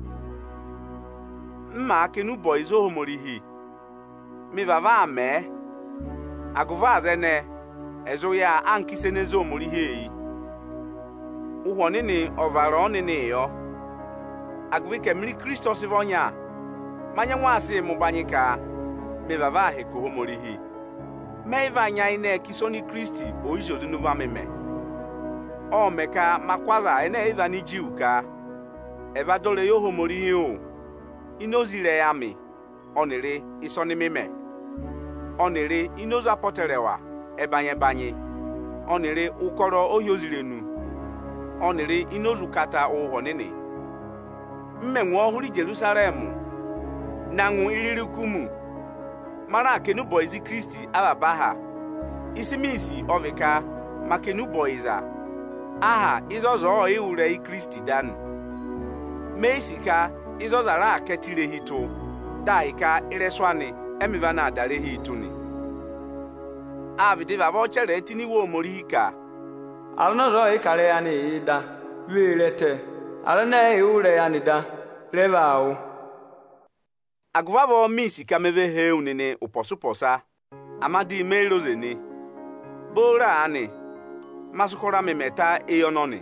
mma akenu boys ohomorihi mi baba ame aguva azene ezo ya ankise nezo omorihi yi uhonini ovara onini yo aguvike mri Kristo sivonya manya nwasi mubanyika mi baba he ko ohomorihi me ivanya ine kisoni Kristi oizo dinuva meme o meka makwaza ene iva ni jiu ka eva dole yo homori o inozire ya mi onere isoni mime onere inozu apoterewa ebanye onere ukoro ohiozirenu onere inozu kata uho nene mmenwe ọhụrụ Jerusalem na nwu iririkwumu mara kenu boizi Kristi ababaha isimisi ovika makenu boiza aha izozo iure Kristi dan meisika izozara aketire hito daika ireswani emivana adare hituni avide babo chere tiniwo morika alno ro ikare ya ni da wirete alna iure ya ni da revao agvavo misi kameve he unene uposuposa amadi meirozeni bora ani masukora memeta eyononi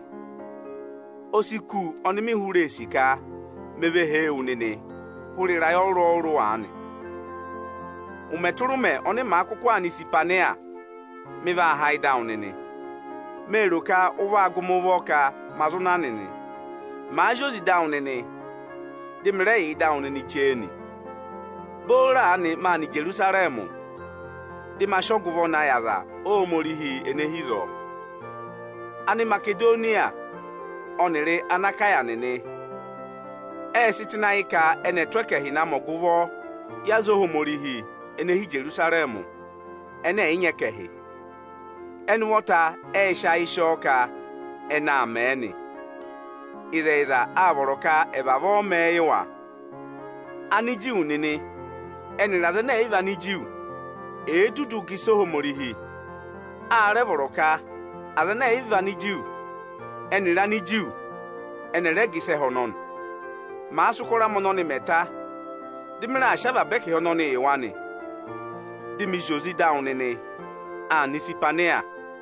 osiku onimi hure sika meve he unene hurira ọrụ ani umeturume oni makuko ani sipanea meva high down nene meroka uva agumuvoka mazuna nene majozi down nene dimrei down nene cheni bora ani mani Jerusalemu dimashoguvo na yaza o morihi enehizo ani Makedonia onere anakaya nene sitinaika enetwekehi na moguvo yazo homorihi enehi Jerusalemu ene inyekehi enwota shaishoka ena ameni izeza aboroka ebavo meyewa ani jiu nini eniraze na iva ni jiu edudu giso homorihi are boroka azana iva ni jiu enira ni jiu enere gise honon ma asukora mononi meta dimira ashaba beki hononi iwani dimi jozi down nini anisipanea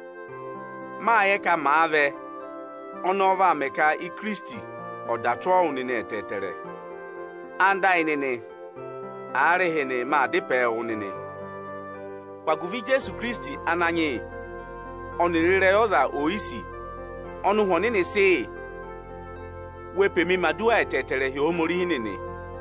ma yeka maave onova meka I Kristi odatwa unine etetere anda inene are hene ma depe unine kwaguvi Jesu Kristi ananye onirire oza oisi onu honine se wepemi madua etetere hi omori hinene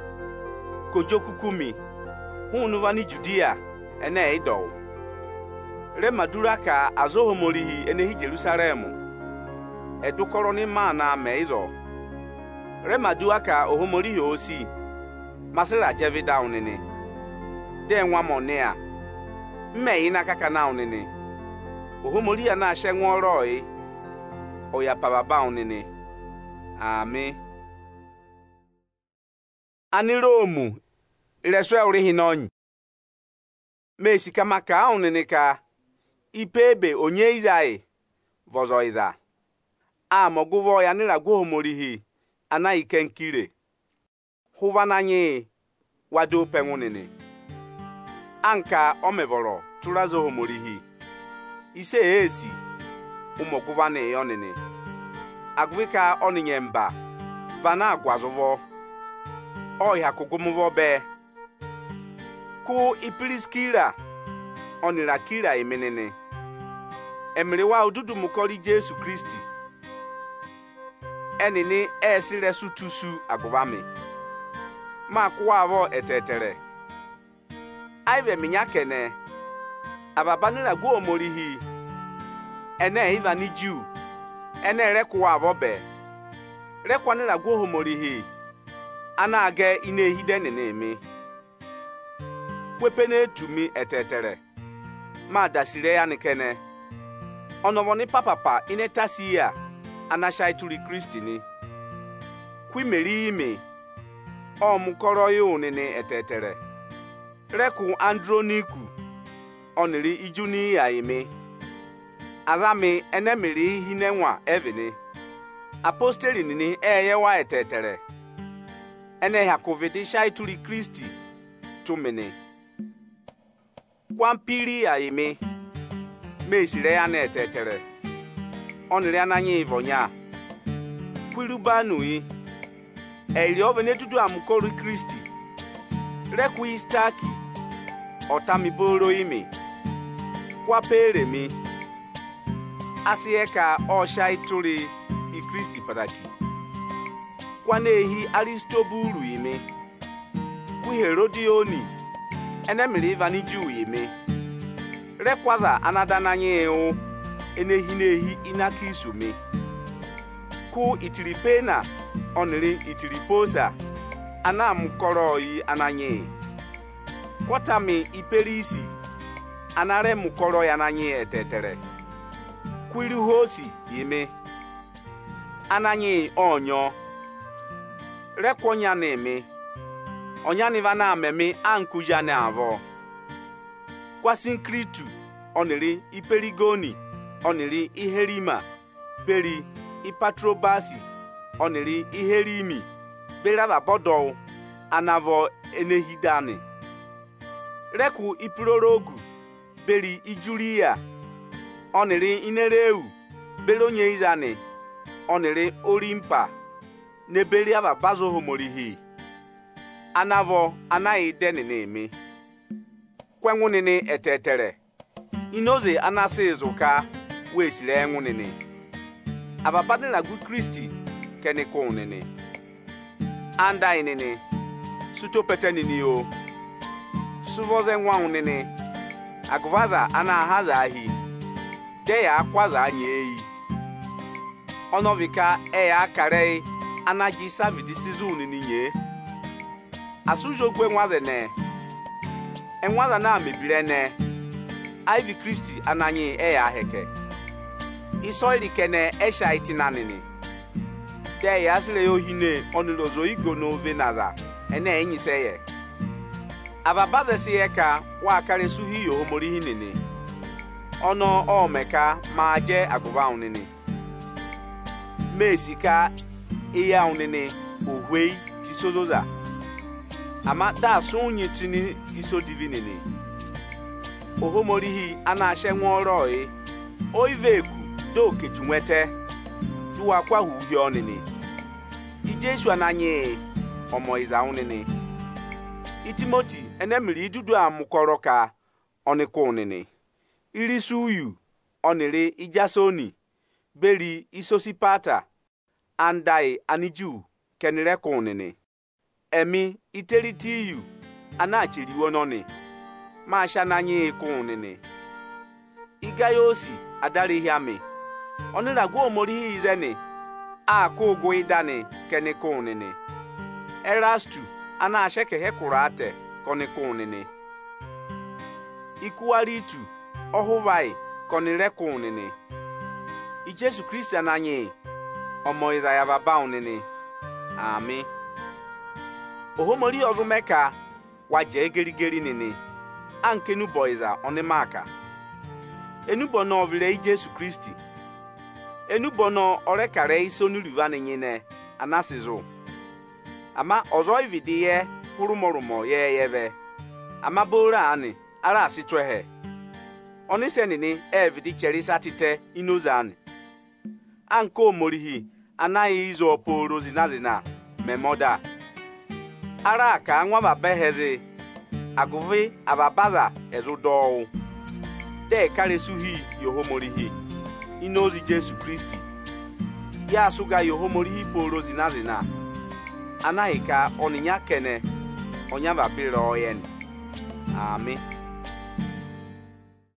kojokukumi hunuvani Judea ene ido re madura ka azohomorihi enehi Jerusalemu edukoro ni mana meizo re madua ka ohomorihi osi masira jevi down nene de nwa monea mmei na kaka na unene ohomori ya na shenwo roi oya pababa unene amen ani Romu ireswe urihi nonyi mesi kama ka unene ka ipebe onye izai vozo iza amoguvo ya nira guhomorihi ana ikenkire huvananye wado pengunene anka omevoro turazo homorihi ise esi umoguvane yonene agvika oninyemba vana agwazovo oya kugumuvo be ku ipiliskira onira kira imenene emriwa ududu mukori Jesu Kristi enini esire sutusu aguvame ma kuwavo etetere aive minyakene ababanira guomorihi ene iva ni jiu ene rekuwavo be rekwanira guomorihi ana age inehide nene kwepene tumi etetere ma dasire ya nikene onovoni papapa inetasi ya anashaituri Kristi ni kwimeri ime omukoro yo nene etetere reku Androniku oniri ijuni ya ime azami enemiri hinenwa evene apostoli nini eyewa etetere ene hakuvidi shaituri Kristi tumene kwampiri ya ime meisire ya na etetere oniri ananye ivonya kwirubanu eri ovene tutu amukori Kristi reku istaki otamiboro ime kwapere mi asiye ka ọsha ituri i Kristi padaki kwana ehi Aristobulu ime ku Herodioni enemiri vani Juu ime rekwaza anadananye o enehi nehi inaka isume ku Itiripena oniri Itiriposa anam kọrọ yi ananye kwatami iperisi anare mukọrọ ya nanye etetere kwiri hosi ime ananye onyo rekwonya na-eme onyaniva na amemi ankuja na avo kwasinkritu oniri iperigoni oniri iherima beri ipatrobasi oniri iherimi beraba bodo anavo enehidani reku ipirorogu beri ijuria oniri inereu beri onye izani oniri orimpa neberi aba bazo homorihi anavo anaghị deni na-eme kwenwunini etetere inoze anasị izuka wesiri enwunini ababadi na gu Kristi kenikunini andainini sutopetenini o suvoze nwanwunini agvaza anahaza ahi deya akwaza anya eyi onovika eya akarei anaji savidi sizunini nye asujogwe nwaze ne enwaza na mebire ne Ivy Kristi ananyi eya heke isoili kene esha itinanini de ya sile yohine onilozo igo no venaza ene enyiseye ababaze siyeka wa kare suhi yo homori hinini ono omeka maje aguba unini mesika iya unini ohwei tisozoza ama da sunyi tini iso divinini ohomorihi anashe nworo oiveku do kejunwete duwa kwa huhi onini ijesu ananye omo iza unini itimoti enemiri idudu amukoro ka oniku unini irisuyu oniri ijasoni beri isosipata andai aniju kenire kunini emi iteritiyu anachiriwo noni masha nanye kunini igayosi adarihiami oniragu omori izeni aku guidani kenikunini erastu anasheke hekurate konikunini ikuaritu ohuvai konirekunini ijesu Kristi ananye omo Isaiah babaunini ami ohomori ozumeka waje gerigeri nini ankenu boiza onimaka enubo no vile Jesu Kristi enubo no orekare isonuriva nyine anasizo ama ozo ividiye hurumorumo yeyeve ama bora ani ara asitwehe onisenini evidi cherisa tite inozani anko morihi anaghị izo poro zinazina memoda ara ka nwa babeheze aguvi ababaza ezudo de karesuhi yohomorihi inozi Jesu Kristi ya suga yohomorihi poro zinazina anaghị ka oninya kene onya babiro oyen amen.